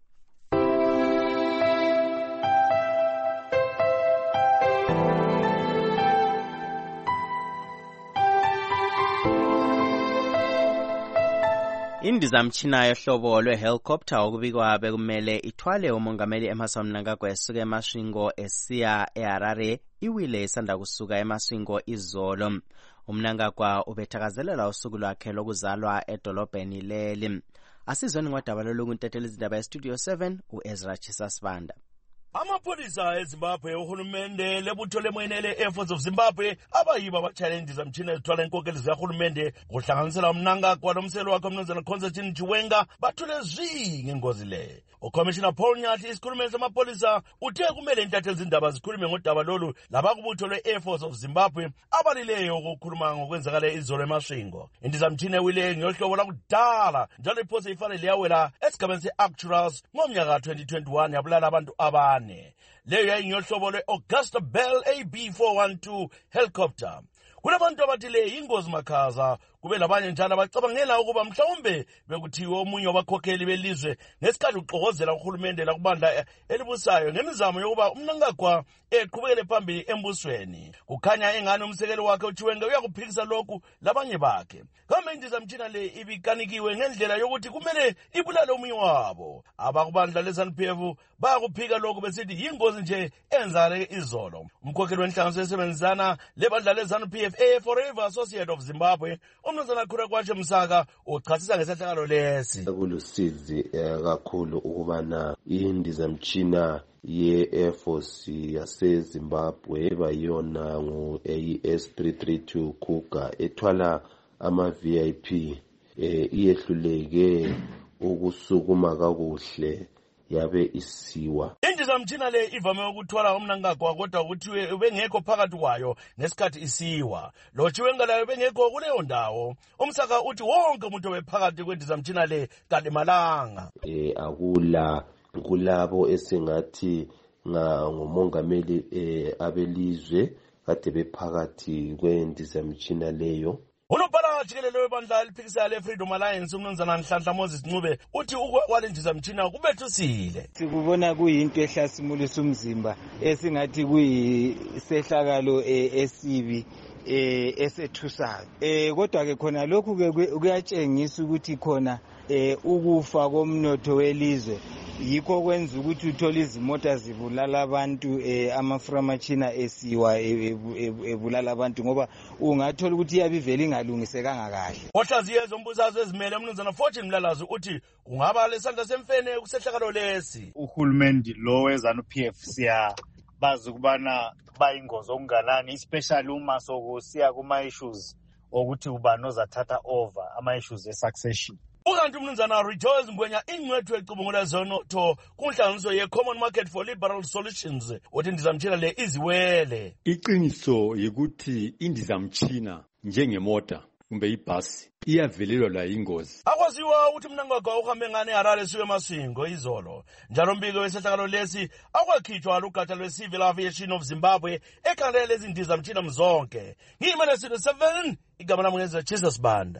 Indizamtshina yohlobo lwe-helicopter okubikwa bekumele ithwale umongameli Emmerson Mnangagwa esuka eMasvingo esiya eHarare iwile isanda kusuka eMasvingo izolo. uMnangagwa ubethakazelela usuku lwakhe lokuzalwa edolobheni leli. Asizweni ngodaba lolungunteteli izindaba eStudio seven uEzra Chisasibanda. Amapholisa eZimbabwe uhulumende lebutho lemwenele Air Force of Zimbabwe abayiba abatshayeli zamtshina ezithwala inkokeli zikahulumende kuhlanganisela uMnangagwa lomselo wakhe umnumzana Constantine Chiwenga bathule zwi ngengozi le. uCommissioner Paul Nyathi isikhulumeli samapholisa uthe kumele intatheli izindaba zikhulume ngodaba lolu labakubutho lwe-Air Force of Zimbabwe abalileyo ukukhuluma ngokwenzakala izolo eMasvingo. Indizamtshina ewile ngeyohlobo lakudala njalo iphose ifane liyawela esigabeni se-Actuals ngomnyaka twenty twenty-one yabulala abantu abane. Leyo yayingohlobo lwe-Augusta Bell A B four twelve helicopter. Kunabantu abathi le ingozi makhaza kube labanye njalo abacabangela ukuba mhlawumbe bekuthiwe omunye wabakhokheli belizwe ngesikhathi uxokozela uhulumende lakubandla elibusayo ngemizamo yokuba uMnangagwa eqhubekele phambili embusweni. Kukhanya engane umsekeli wakhe uChiwenga uyakuphikisa lokhu labanye bakhe. Kambe indizamtshina le ibikanikiwe ngendlela yokuthi kumele ibulale omunye wabo. Abakubandla leZANU P F bayakuphika lokhu besithi yingozi nje enzale izolo. Umkhokheli wenhlanganiso esebenzisana lebandla leZANU P F A Forever Associate of Zimbabwe umnumzana Khura Kwatshe Msaka uchasisa ngesehlakalo lesi. Kulusizi kakhulu ukubana indizamtshina ye-Air Force yaseZimbabwe bayona ngu-A S three thirty-two Cougar ethwala ama-V I P iyehluleke ukusukuma kakuhle yabe isiwa. Indizamtshina le ivame ukuthwala uMnangagwa kodwa ukuthi ubengekho phakathi kwayo ngesikhathi isiwa. Lo Chiwenga layo bengekho kuleyo ndawo. Umsaka uthi wonke umuntu obephakathi kwendizamtshina le kalimalanga. Eh akula kulabo esingathi ngomongameli eh abelizwe kade bephakathi kwendizamtshina leyo. Unobhala jikelele webandla eliphikisa le-Freedom Alliance umnumzana Nhlanhla Moses Ncube uthi ukwalendizamtshina kubethusile. Sikubona kuyinto ehlasimulisa umzimba esingathi kuyisehlakalo esibi esethusayo. Eh kodwa ke khona lokhu ke kuyatshengisa ukuthi khona ukufa komnotho welizwe yikho kwenza ukuthi uthole izimota zibulala abantu eh, amaframachina esiwa ebulala abantu ngoba ungathola ukuthi iyabe ivele ingalungisekanga kahle. Ohlaziye zombusazwe ezimele umnumzana Fortune Mlalazi uthi kungaba lesandla semfene kusehlakalo lesi. Uhulumende lo weZANU-P F siya bazi ukubana bayingozi okunganani especially uma sokusiya kuma issues ukuthi ubani ozathatha over ama issues e-succession. Ukanti umnumzana Rejoice Ngwenya ingcwethu ecubungula zonotho kunhlanganiso ye-Common Market for Liberal Solutions uthi indizamtshina le iziwele. Iqiniso yikuthi indizamtshina njengemota kumbe ibhasi iyavelelwa la ingozi. Akwaziwa ukuthi Mnangagwa uhambe ngane eHarare siwe Masingo izolo. Njalo mbiko wesehlakalo lesi akwakhithwa lugatsha lwe-Civil Aviation of Zimbabwe ekhangela lezi ndizamtshina mzonke. Ngiyimele Studio seven igama lami ngeze Jesus Banda.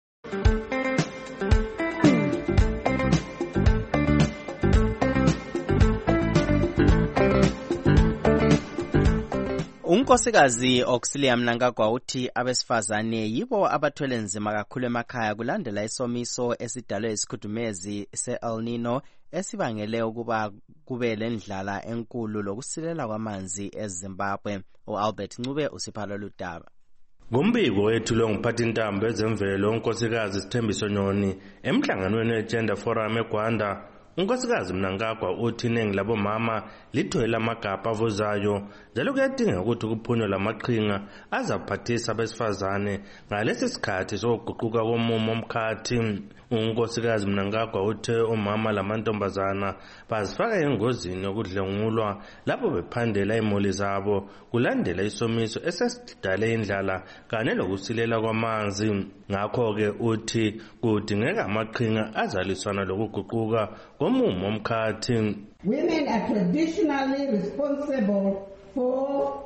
Unkosikazi Auxilia Mnangagwa uthi abesifazane yibo abathwele nzima kakhulu emakhaya kulandela isomiso esidalwe isikhudumezi se-El Nino esibangele ukuba kube lendlala enkulu lokusilela kwamanzi eZimbabwe. uAlbert Ncube usiphala ludaba. Ngombiko wethulwe ngumphathintambo ezemvelo unkosikazi Sithembiso Nyoni emhlanganweni we-Gender Forum eGwanda, unkosikazi Mnangagwa uthi iningi labomama lithola amagabha avuzayo njalo kuyadingeka ukuthi kuphunywe lamaqhinga azaphathisa abesifazane ngalesi sikhathi sokuguquka komumo omkhathi. Unkosikazi Mnangagwa uthe omama lamantombazana bazifaka engozini yokudlengulwa lapho bephandela imoli zabo kulandela isomiso esesidale indlala kanye lokusilela kwamanzi. Ngakho-ke uthi kudingeka amaqhinga azaliswana lokuguquka komumo omkhathi. Women are traditionally responsible for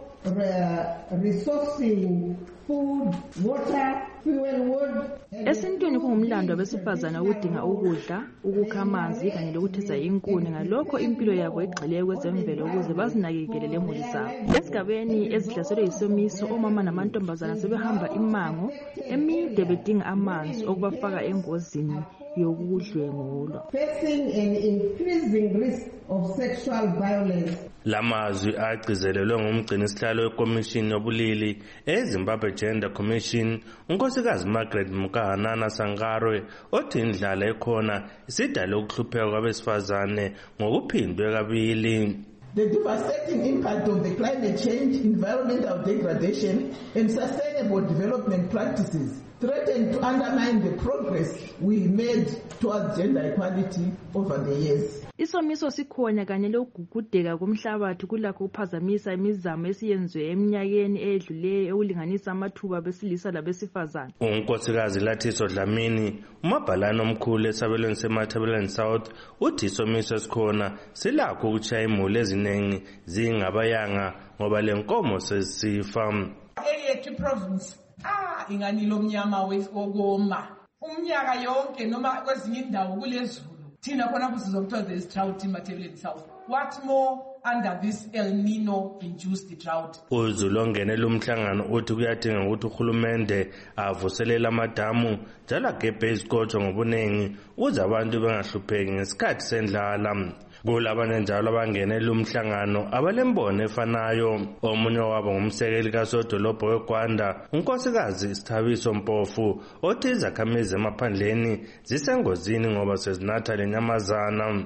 uh, resourcing food, water, fuel, wood. Esintwini kungumlando abesifazana ukudinga ukudla, ukukha amanzi kanye lokuthiza inkuni, ngalokho impilo yabo igxile kwezemvelo ukuze bazinakekele lemuli zabo. Esigabeni ezihlaselwe yisomiso, omama namantombazana sebehamba imango emide bedinga amanzi okubafaka engozini yokudlwengulwa. Facing an increasing risk of sexual violence. Lamazwi agcizelelwe ngumgcini sihlalo wekomishini yobulili eZimbabwe Gender Commission, unkosikazi Margaret Mukahanana Sangarwe, othi indlala ekhona isidale ukuhlupheka kwabesifazane ngokuphindwe kabili. The devastating impact of the climate change, environmental degradation, and sustainable development practices threaten to undermine the progress we made towards gender equality over the years. Isomiso sikhona kanye lokugugudeka komhlabathi kulakho kuphazamisa imizamo esiyenziwe eminyakeni edluleyo ekulinganisa amathuba besilisa labesifazane. Unkosikazi Lathiso Dlamini, umabhalane omkhulu esabelweni seMatabeleland South, uthi isomiso esikhona silakho ukutshaya imuli eziningi zingabayanga ngoba lenkomo sesifa. Eyethu province ah inganilo mnyama wokoma umnyaka yonke noma kwezinye indawo kulezulu thina khona kusizokuthiwa there is drought in Matabeleland South. What more under this El Nino induced drought? Uzulu ongenela umhlangano uthi kuyadinga ukuthi uhulumende avuselele amadamu njalo agebhe izikotsho ngobuningi ukuze abantu bengahlupheki ngesikhathi sendlala. Kulabanye njalo abangenela umhlangano abalembono efanayo. Omunye wabo ngumsekeli kasodolobho weGwanda, unkosikazi Sithabiso Mpofu, othi izakhamizi emaphandleni zisengozini ngoba sezinatha lenyamazana.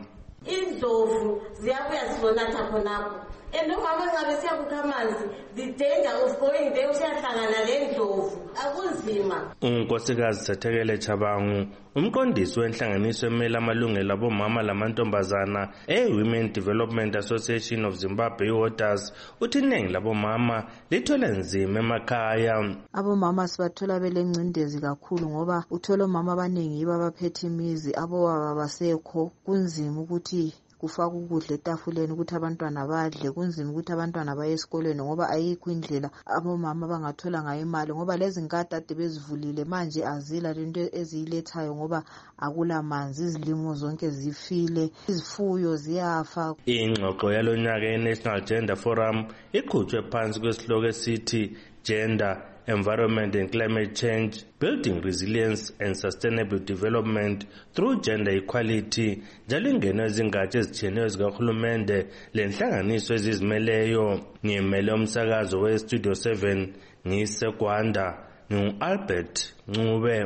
Indlovu ziyabuya zizonatha khonapho. Endokama ngabe siyakukha amanzi, the danger of going there usiyahlangana lendlovu akunzima. Unkosikazi Sethekele Chabangu, umqondisi wenhlanganiso emela amalungelo abomama lamantombazana e-Women Development Association of Zimbabwe iWODAS, uthi iningi labomama lithwele nzima emakhaya. Abomama sibathola belengcindezi kakhulu ngoba uthola omama abaningi yibo abaphethe imizi, abobaba basekho, kunzima ukuthi kufaka ukudla etafuleni ukuthi abantwana badle, kunzima ukuthi abantwana baye esikoleni ngoba ayikho indlela abomama bangathola ngayo imali ngoba lezi nkata ade bezivulile manje azila lento eziyilethayo ngoba akula manzi, izilimo zonke zifile, izifuyo ziyafa. Ingxoxo yalonyaka ye-National Gender Forum iqhutshwe phansi kwesihloko esithi Gender environment and climate change, building resilience and sustainable development through gender equality, njalo ingeno ezingatsha ezitshiyeneyo zikahulumende lenhlanganiso ezizimeleyo. Ngimele umsakazo we-Studio seven ngiseGwanda, ngu-Albert Ncube.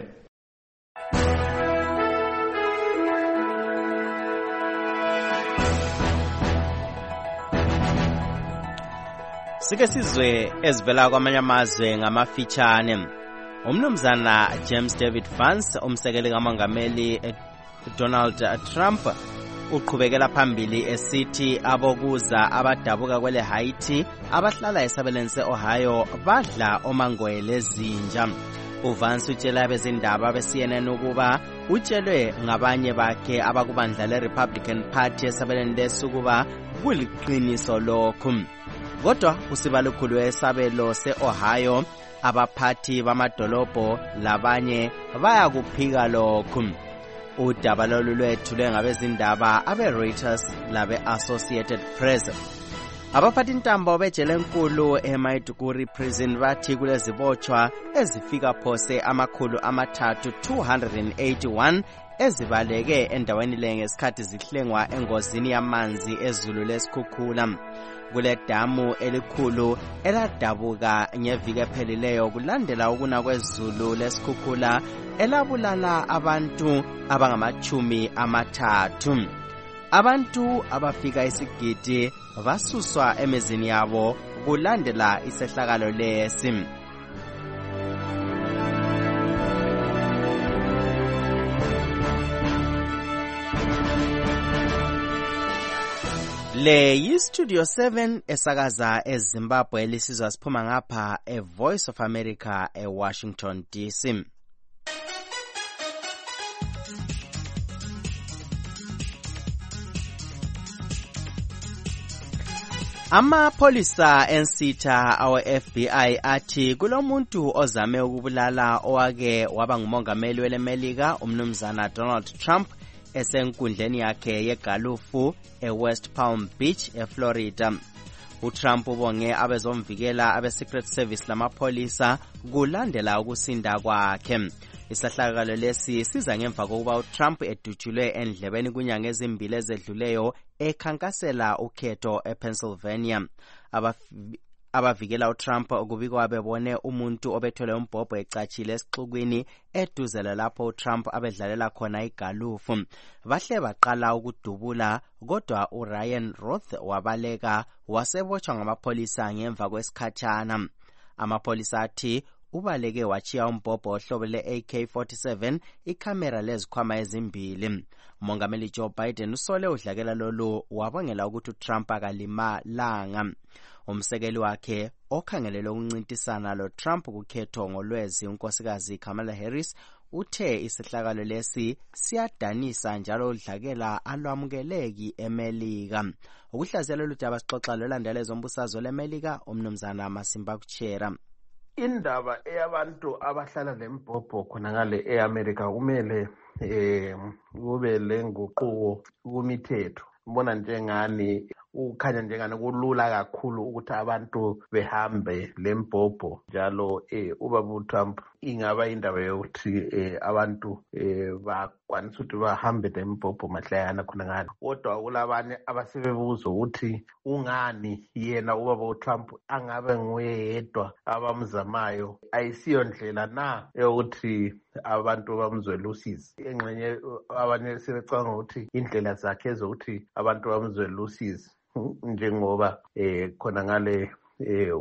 Sike sizwe ezivela kwamanye amazwe ngamafitshane. Umnumzana James David Vance, umsekeli kamongameli Donald Trump, uqhubekela phambili esithi abokuza abadabuka kwele Haiti abahlala esabelweni se-Ohio badla omangwele ezinja. uVance utshela abezindaba be-C N N ukuba utshelwe ngabanye bakhe abakubandla le-Republican Party esabelweni lesu ukuba kuliqiniso lokhu. Kodwa usibalukhulu wesabelo se-Ohio, abaphathi bamadolobho labanye bayakuphika lokhu. Udaba lolu lwethulwe ngabezindaba abe-Reuters labe-Associated Press. Abaphathi intambo bejele enkulu eMaiduguri prison bathi kulezibotshwa ezifika phose amakhulu amathathu two hundred eighty-one ezibaleke endaweni le ngesikhathi zihlengwa engozini yamanzi ezulu lesikhukhula. Kule damu elikhulu eladabuka ngeviki ephelileyo kulandela ukuna kwezulu lesikhukhula elabulala abantu abangamachumi amathathu. Abantu abafika isigidi basuswa emizini yabo kulandela isehlakalo lesi. Le yi-Studio seven esakaza eZimbabwe lisizwa siphuma ngapha e-Voice of America e-Washington D C. Amapolisa ensitha awe-F B I athi kulomuntu ozame ukubulala owake waba ngumongameli welemelika umnumzana Donald Trump esenkundleni yakhe yegalufu e-West Palm Beach eFlorida. uTrump ubonge abezomvikela abe-Secret Service lamapolisa kulandela ukusinda kwakhe. Isahlakalo lesi siza ngemva kokuba uTrump edutshulwe endlebeni kunyanga ezimbili ezedluleyo ekhankasela ukhetho ePennsylvania. Abavikela uTrump ukubikwa bebone umuntu obethwele umbhobho ecatshile esixukwini eduzela lapho uTrump abedlalela khona igalufu. Bahle baqala ukudubula, kodwa uRyan Roth wabaleka wasebotshwa ngamapolisa ngemva kwesikhatshana. Amapolisa athi ubaleke wachiya umbhobho ohlobo le-A K forty-seven, ikhamera lezikhwama ezimbili. Umongameli Joe Biden usole udlakela lolu wabongela ukuthi uTrump akalimalanga. Umsekeli wakhe okhangelele ukuncintisana lo Trump kukhetho ngolwezi unkosikazi Kamala Harris uthe isihlakalo lesi siyadanisa njalo udlakela alwamukeleki eMelika. Ukuhlaziyela ludaba sixoxa lolandela ezombusazwe leMelika umnumzana Masimba Kuchera. Indaba eyabantu abahlala lembhobho khona ngale eAmerica kumele eh kube lenguquko kumithetho. Mbona njengani ukhanya njengani kulula kakhulu ukuthi abantu behambe lembhobho njalo eh ubaba uTrump ingaba indaba yokuthi eh abantu eh bakwanisa ukuthi bahambe lembhobho mahlayana khona ngani. Kodwa kulabanye abasebebuza ukuthi ungani yena ubaba uTrump angabe nguye yedwa abamzamayo. Ayisiyo ndlela na yokuthi abantu bamzwela usizi. Engxenye abanye sebecanga ukuthi indlela zakhe ezokuthi abantu bamzwela usizi njengoba eh khona ngale eh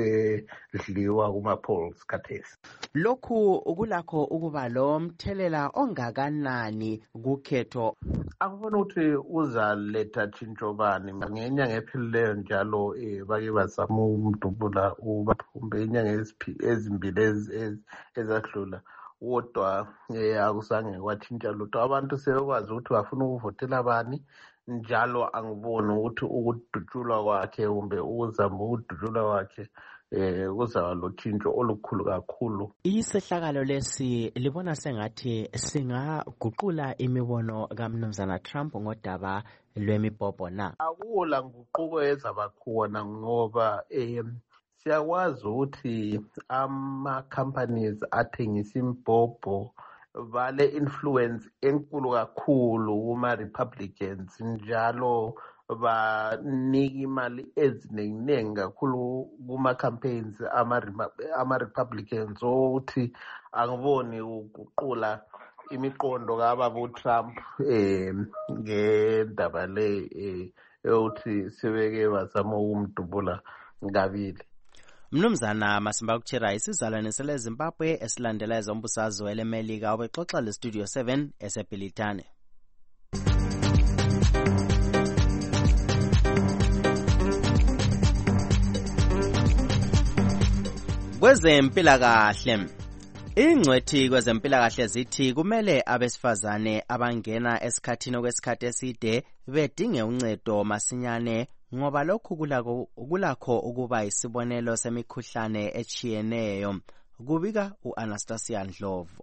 usedliwa kuma polls khathesi. Lokhu kulakho ukuba lo mthelela ongakanani kukhetho. Akubona ukuthi uzaletha tshintshobani ngenyanga ephelileyo njalo eh bake bazama umdubula ubaphume inyanga ezimbili ezadlula. Kodwa eh akusange kwathintsha lutho. Abantu sebekwazi ukuthi bafuna ukuvotela bani njalo angiboni ukuthi ukudutshulwa kwakhe kumbe ukuzama ukudutshulwa kwakhe eh kuzaba lothintsho olukhulu kakhulu. Isehlakalo lesi libona sengathi singaguqula imibono kaMnumzana Trump ngodaba lwemibhobho na? Akula nguquko ezaba khona ngoba eh siyakwazi ukuthi ama-companies athengisa imbhobho bale-influence enkulu kakhulu kuma-Republicans njalo banika imali eziningi kakhulu kuma-campaigns ama-Republicans ukuthi angiboni ukuqula imiqondo kababa uTrump eh ngendaba le yokuthi sebeke bazama ukumdubula ngabili. Mnumzana Masimba Kuchera isizalwane sele Zimbabwe esilandela ezombusazwe elemelika obexoxa le Studio seven eseBhilitane. Kwezempilakahle ingcwethi kwezempilakahle zithi kumele abesifazane abangena esikhathini okwesikhathi eside bedinge uncedo masinyane ngoba lokhu kulakho kulakho ukuba isibonelo semikhuhlane echiyeneyo. Kubika uAnastasia Ndlovu.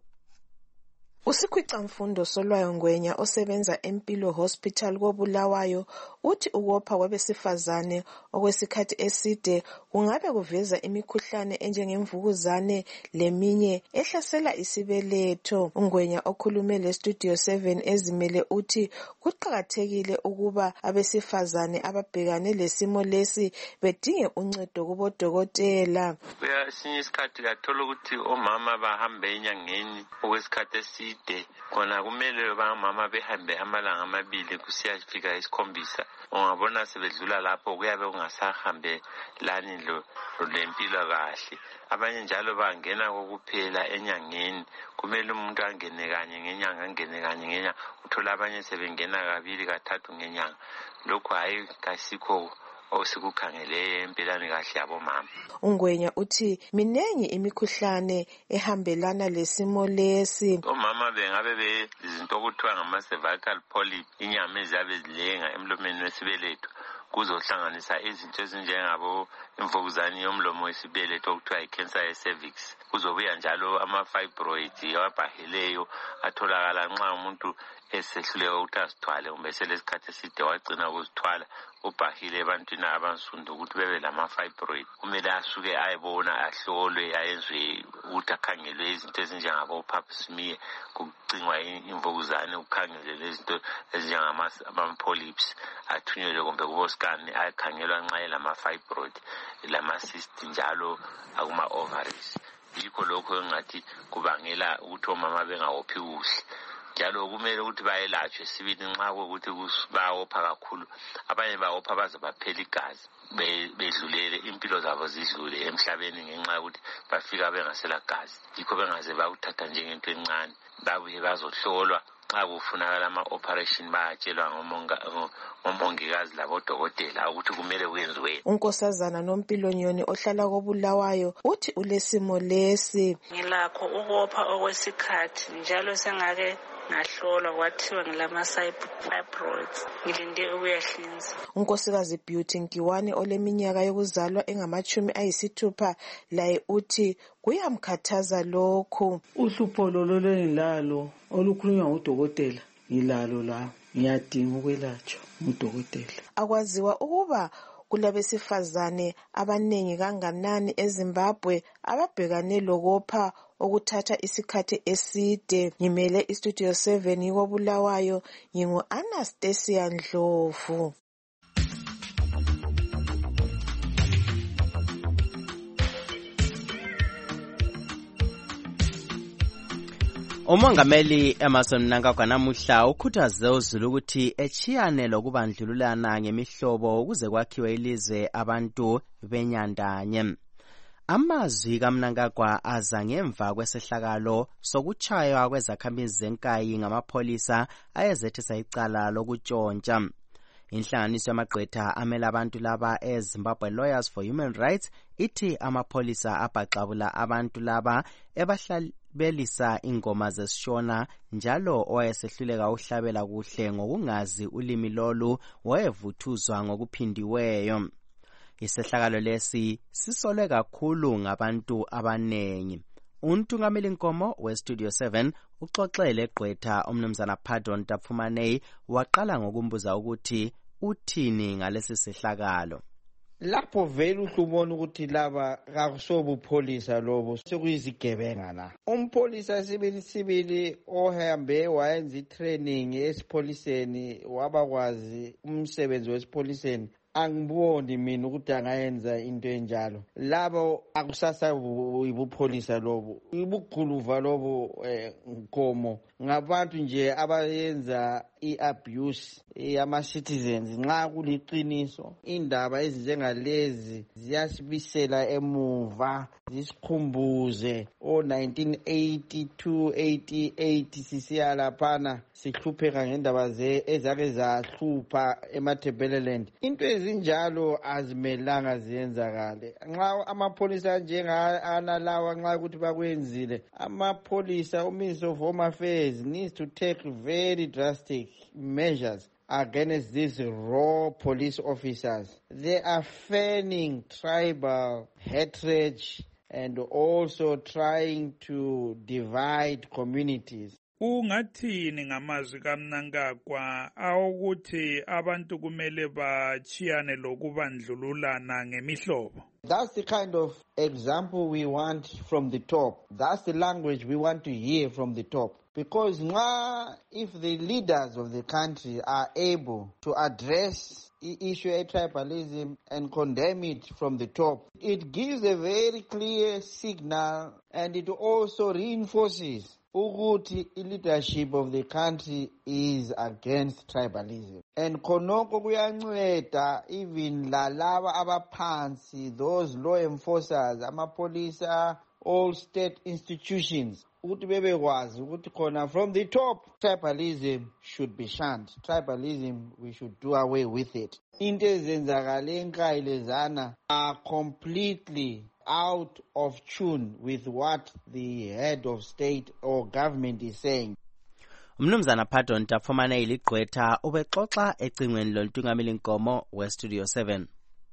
Usikhwicamfundo Solwayo Ngwenya osebenza eMpilo Hospital koBulawayo uthi ukopha kwabesifazane okwesikhathi eside kungabe kuveza imikhuhlane enjengemvukuzane leminye ehlasela isibeletho. Ngwenya okhulume le Studio seven ezimele uthi kuqhakathekile ukuba abesifazane ababhekane lesimo lesi bedinge uncedo kubodokotela. Kuyasinye isikhathi kathola ukuthi omama bahambe enyangeni okwesikhathi eside khona kumele bamama behambe amalanga amabili kusiyafika isikhombisa. Ungabona sebedlula lapho kuyabe kungasahambe lani lo lempilo kahle. Abanye njalo bangena kokuphela enyangeni, kumele umuntu angene kanye ngenyanga angene kanye ngenyanga, uthola abanye sebengena kabili kathathu ngenyanga. Lokho hayi kasikho osikukhangele empilani kahle yabomama. Ungwenya uthi minengi imikhuhlane ehambelana lesimo lesi. Omama bengabe bezinto okuthiwa ngama-cervical polyp, inyama eziyabe zilenga emlomeni wesibeletho, kuzohlanganisa izinto ezinjengabo imvukuzane yomlomo wesibeletho okuthiwa yi-cancer ye-cervix. Kuzobuya njalo ama-fibroids abaheleyo atholakala nxa umuntu esehluleka ukuthi azithwale kumbe selesikhathi eside wagcina ukuzithwala ubhahile ebantwini abansundu ukuthi bebe lama-fibroid. Kumele asuke ayebona ahlolwe ayenzwe ukuthi akhangelwe izinto ezinjengabo-pap smear, kucingwa imvukuzane, kukhangelwe lezinto ezinjengama-polyps, athunyelwe kumbe kuboskani ayekhangelwa nxa elama-fibroid lama-cyst njalo akuma-ovaries. Yikho lokho engathi kubangela ukuthi omama bengawophi kuhle. Njalo kumele ukuthi bayelatshwe sibili nxa ukuthi bayawopha kakhulu. Abanye bawopha baze baphela igazi bedlulele impilo zabo zidlule emhlabeni ngenxa ukuthi bafika bengasela gazi. Yikho bengaze bakuthatha njengento encane, babuye bazohlolwa. Xa kufunakala ama-operation bayatshelwa ngomongikazi labodokotela ukuthi kumele kwenziwe. Unkosazana Nompilonyoni ohlala koBulawayo uthi ulesimo lesi. Ngilakho ukopha okwesikhathi njalo sengake ngahlolwa kwathiwa ngilama-fibroids, ngilinde ukuyahlinza. Unkosikazi Beauty Nkiwane oleminyaka yokuzalwa engamachumi ayisithupha laye uthi kuyamkhathaza lokhu. Uhlupho lolo lengilalo olukhulunywa ngudokotela ngilalo la, ngiyadinga ukwelatshwa ngudokotela. Akwaziwa ukuba kulabesifazane abanengi kanganani eZimbabwe ababhekane lokopha okuthatha isikhathi eside. Ngimele iStudio seven yikoBulawayo, ngingu-Anastasia Ndlovu. Umongameli Emmerson Mnangagwa namuhla ukhuthaze uZulu ukuthi echiyane lokubandlululana ngemihlobo ukuze kwakhiwe ilizwe abantu benyandanye. Amazwi kaMnangagwa aza ngemva kwesehlakalo sokuchaywa kwezakhamizi zenkayi ngamapholisa ayezethesa icala lokutshontsha. Inhlanganiso yamagqwetha amela abantu laba eZimbabwe Lawyers for Human Rights ithi amapholisa abhaxabula abantu laba ebahlabelisa ingoma zesishona njalo owayesehluleka uhlabela kuhle ngokungazi ulimi lolu wayevuthuzwa ngokuphindiweyo. Isehlakalo lesi sisolwe kakhulu ngabantu abanengi. Untungameli Nkomo weStudio seven uxoxele gqwetha umnumzana Pardon Tapfumanei waqala ngokumbuza ukuthi uthini ngalesi sehlakalo. lapho vele uhlubona ukuthi laba kakusobupholisa lobo sekuyizigebenga la. Umpholisa sibili sibili ohambe wayenza i-training esipholiseni wabakwazi umsebenzi wesipholiseni, angiboni mina ukuthi angayenza into enjalo. Labo akusasa ibupholisa lobo, ibuguluva lobo nkomo ngabantu nje abayenza i-abuse yama-citizens. Nxa kuliqiniso indaba ezinjengalezi ziyasibisela emuva, zisikhumbuze o nineteen eighty-two eighty-eight sisiya laphana sihlupheka ngendaba ezake zahlupha eMatabeleland. Into ezinjalo azimelanga ziyenzakale. Nxa amapholisa njenganalawa nxa ukuthi bakwenzile, amapholisa, uMinister of Home Affairs needs to take very drastic measures against these raw police officers. They are fanning tribal hatred and also trying to divide communities. Ungathini ngamazwi kaMnangagwa awukuthi abantu kumele bachiyane lokubandlululana ngemihlobo? That's the kind of example we want from the top. That's the language we want to hear from the top. Because now, if the leaders of the country are able to address the issue of tribalism and condemn it from the top, it gives a very clear signal, and it also reinforces ukuthi leadership of the country is against tribalism. And konoko kuyanceda even lalaba abaphansi, those law enforcers, amapolisa, all state institutions, ukuthi bebekwazi ukuthi khona from the top tribalism should be shunned. Tribalism, we should do away with it. Into ezenzakala enkayilezana are completely out of tune with what the head of state or government is saying. Umnumzana Pardon Tafumane iligqwetha ubexoxa ecingweni lontungameli inkomo weStudio seven.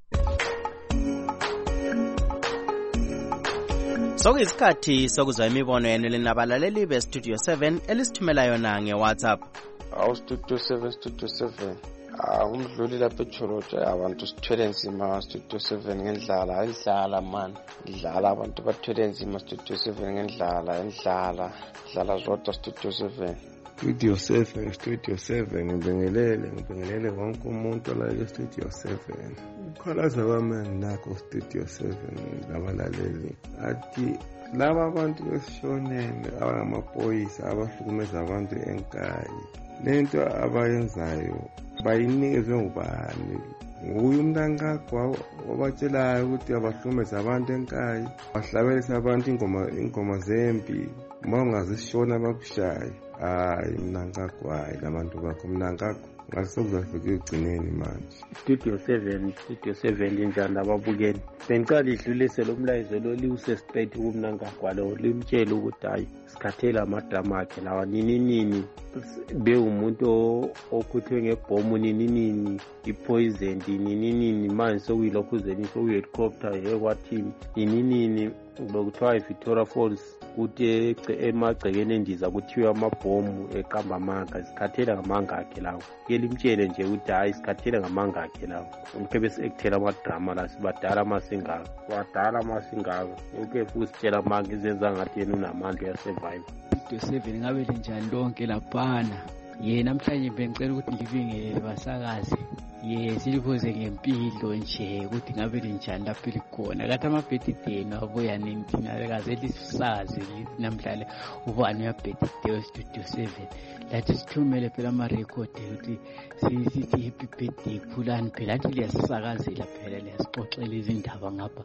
Sokuyisikhathi sokuzwa imibono yenu linabalaleli beStudio seven elisithumela yona ngeWhatsApp. Awu Studio seven Studio seven. Umdluli lapha eChoroja abantu sithwele nzima Studio seven ngendlala indlala man idlala abantu bathwele nzima Studio seven ngendlala indlala idlala zodwa Studio seven. Studio seven Studio seven ngibingelele ngibingelele wonke umuntu la eStudio seven. Ukhalaza kwami nakho Studio seven labalaleli athi laba abantu besishonene abangamaphoyisa abahlukumeza abantu enkayi, lento abayenzayo bayinikezwe ngubani? Nguye uMnangagwa obatshelayo ukuthi abahlukumeza abantu enkayi, bahlabelisa abantu ingoma ingoma zempi, uma ungazishona bakushaye. Hayi Mnangagwa, hayi labantu bakho Mnangagwa ngasokuzafika egcineni manje. Studio seven Studio seven njani ababukeli, bengicela idlulise lo mlayezo lo liwuse straight kuMnangagwa lo limtshela ukuthi hayi sikhathela amadrama akhe lawa nini nini be umuntu okhuthwe ngebhomu nini nini ipoison nini nini manje sokuyilokho uzeni sokuhelicopter yekwathini nini nini lokuthiwa iVictoria Falls kuthi emagcekeni endiza kuthiwa amabhomu eKambamanga sikhathela ngamanga akhe lawo. Yelimtshele nje ukuthi hayi sikhathela ngamanga akhe lawo. Umphebe sekuthela amadrama la sibadala masingaka wadala masingaka uke futhi sitshela amanga izenza ngathi yena unamandla ya survive. Studio seven ngabe linjani lonke laphana? Ye namhlanje bengicela ukuthi ngibingelele basakazi. Ye siliphoze ngempilo nje ukuthi ngabe linjani lapho likhona. Kathi ama-birthday abuya nini thina kaze lisazi namhlanje ubani uya-birthday Studio seven. Lathi sithumele phela ama-record ukuthi sithi happy birthday phulani phela athi liyasisakazela phela liyasixoxela izindaba ngapha.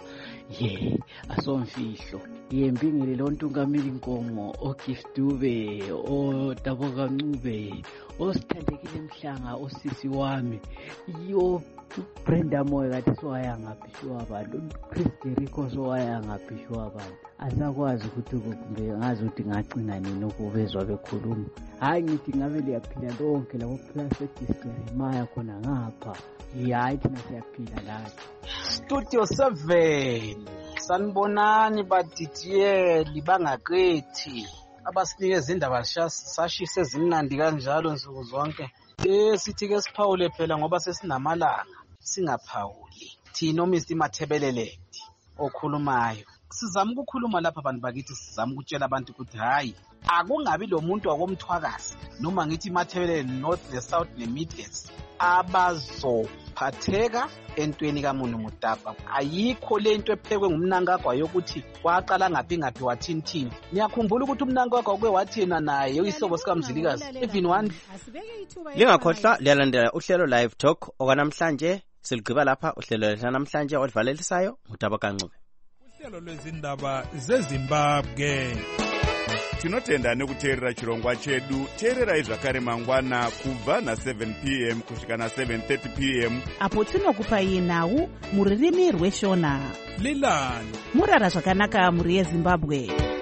Ye asomfihlo. Ye mbingelele ontungameli inkomo oGift Dube oTaboka Ncube osithandekile Mhlanga osisi wami yo Brenda Moyo kathi siwaya ngaphi sho abantu Chris Jericho siwaya ngaphi sho abantu asakwazi ukuthi ngazi ukuthi ngacina nini ukubezwa bekhuluma. Hayi ngithi ngabe liyaphila lonke labo Prophet Jeremiah khona ngapha. Hayi thina siyaphila la Studio seven. Sanibonani badidiyeli bangakethi abasinikeza indaba sashise ezimnandi kanjalo nsuku zonke. Eh sithi ke siphawule phela ngoba sesinamalanga singaphawuli. thina omister Mathebeleland okhulumayo sizama ukukhuluma lapha abantu bakithi sizama ukutshela abantu ukuthi hayi akungabi lo muntu wakomthwakazi noma ngithi Mathebeleland North the South ne Midlands abazophatheka entweni kaMunu Mutapa. Ayikho lento ephekwe ngumnankagwa yokuthi waqala ngaphi ngaphi wathini thini. Ngiyakhumbula ukuthi umnankagwa kwe wathina naye uyihlobo sikaMzilikazi even one. Lingakhohlwa liyalandela uhlelo live talk okwanamhlanje siligqiba lapha uhlelo lwanamhlanje olivalelisayo uDaba kaNcube. Uhlelo lwezindaba zeZimbabwe. Tinotenda nekuteerera chirongwa chedu. Teererai zvakare mangwana kubva na seven p m kusvika na seven thirty p m apo tinokupai nhau muririmi rweshona Lilani murara zvakanaka muri yeZimbabwe.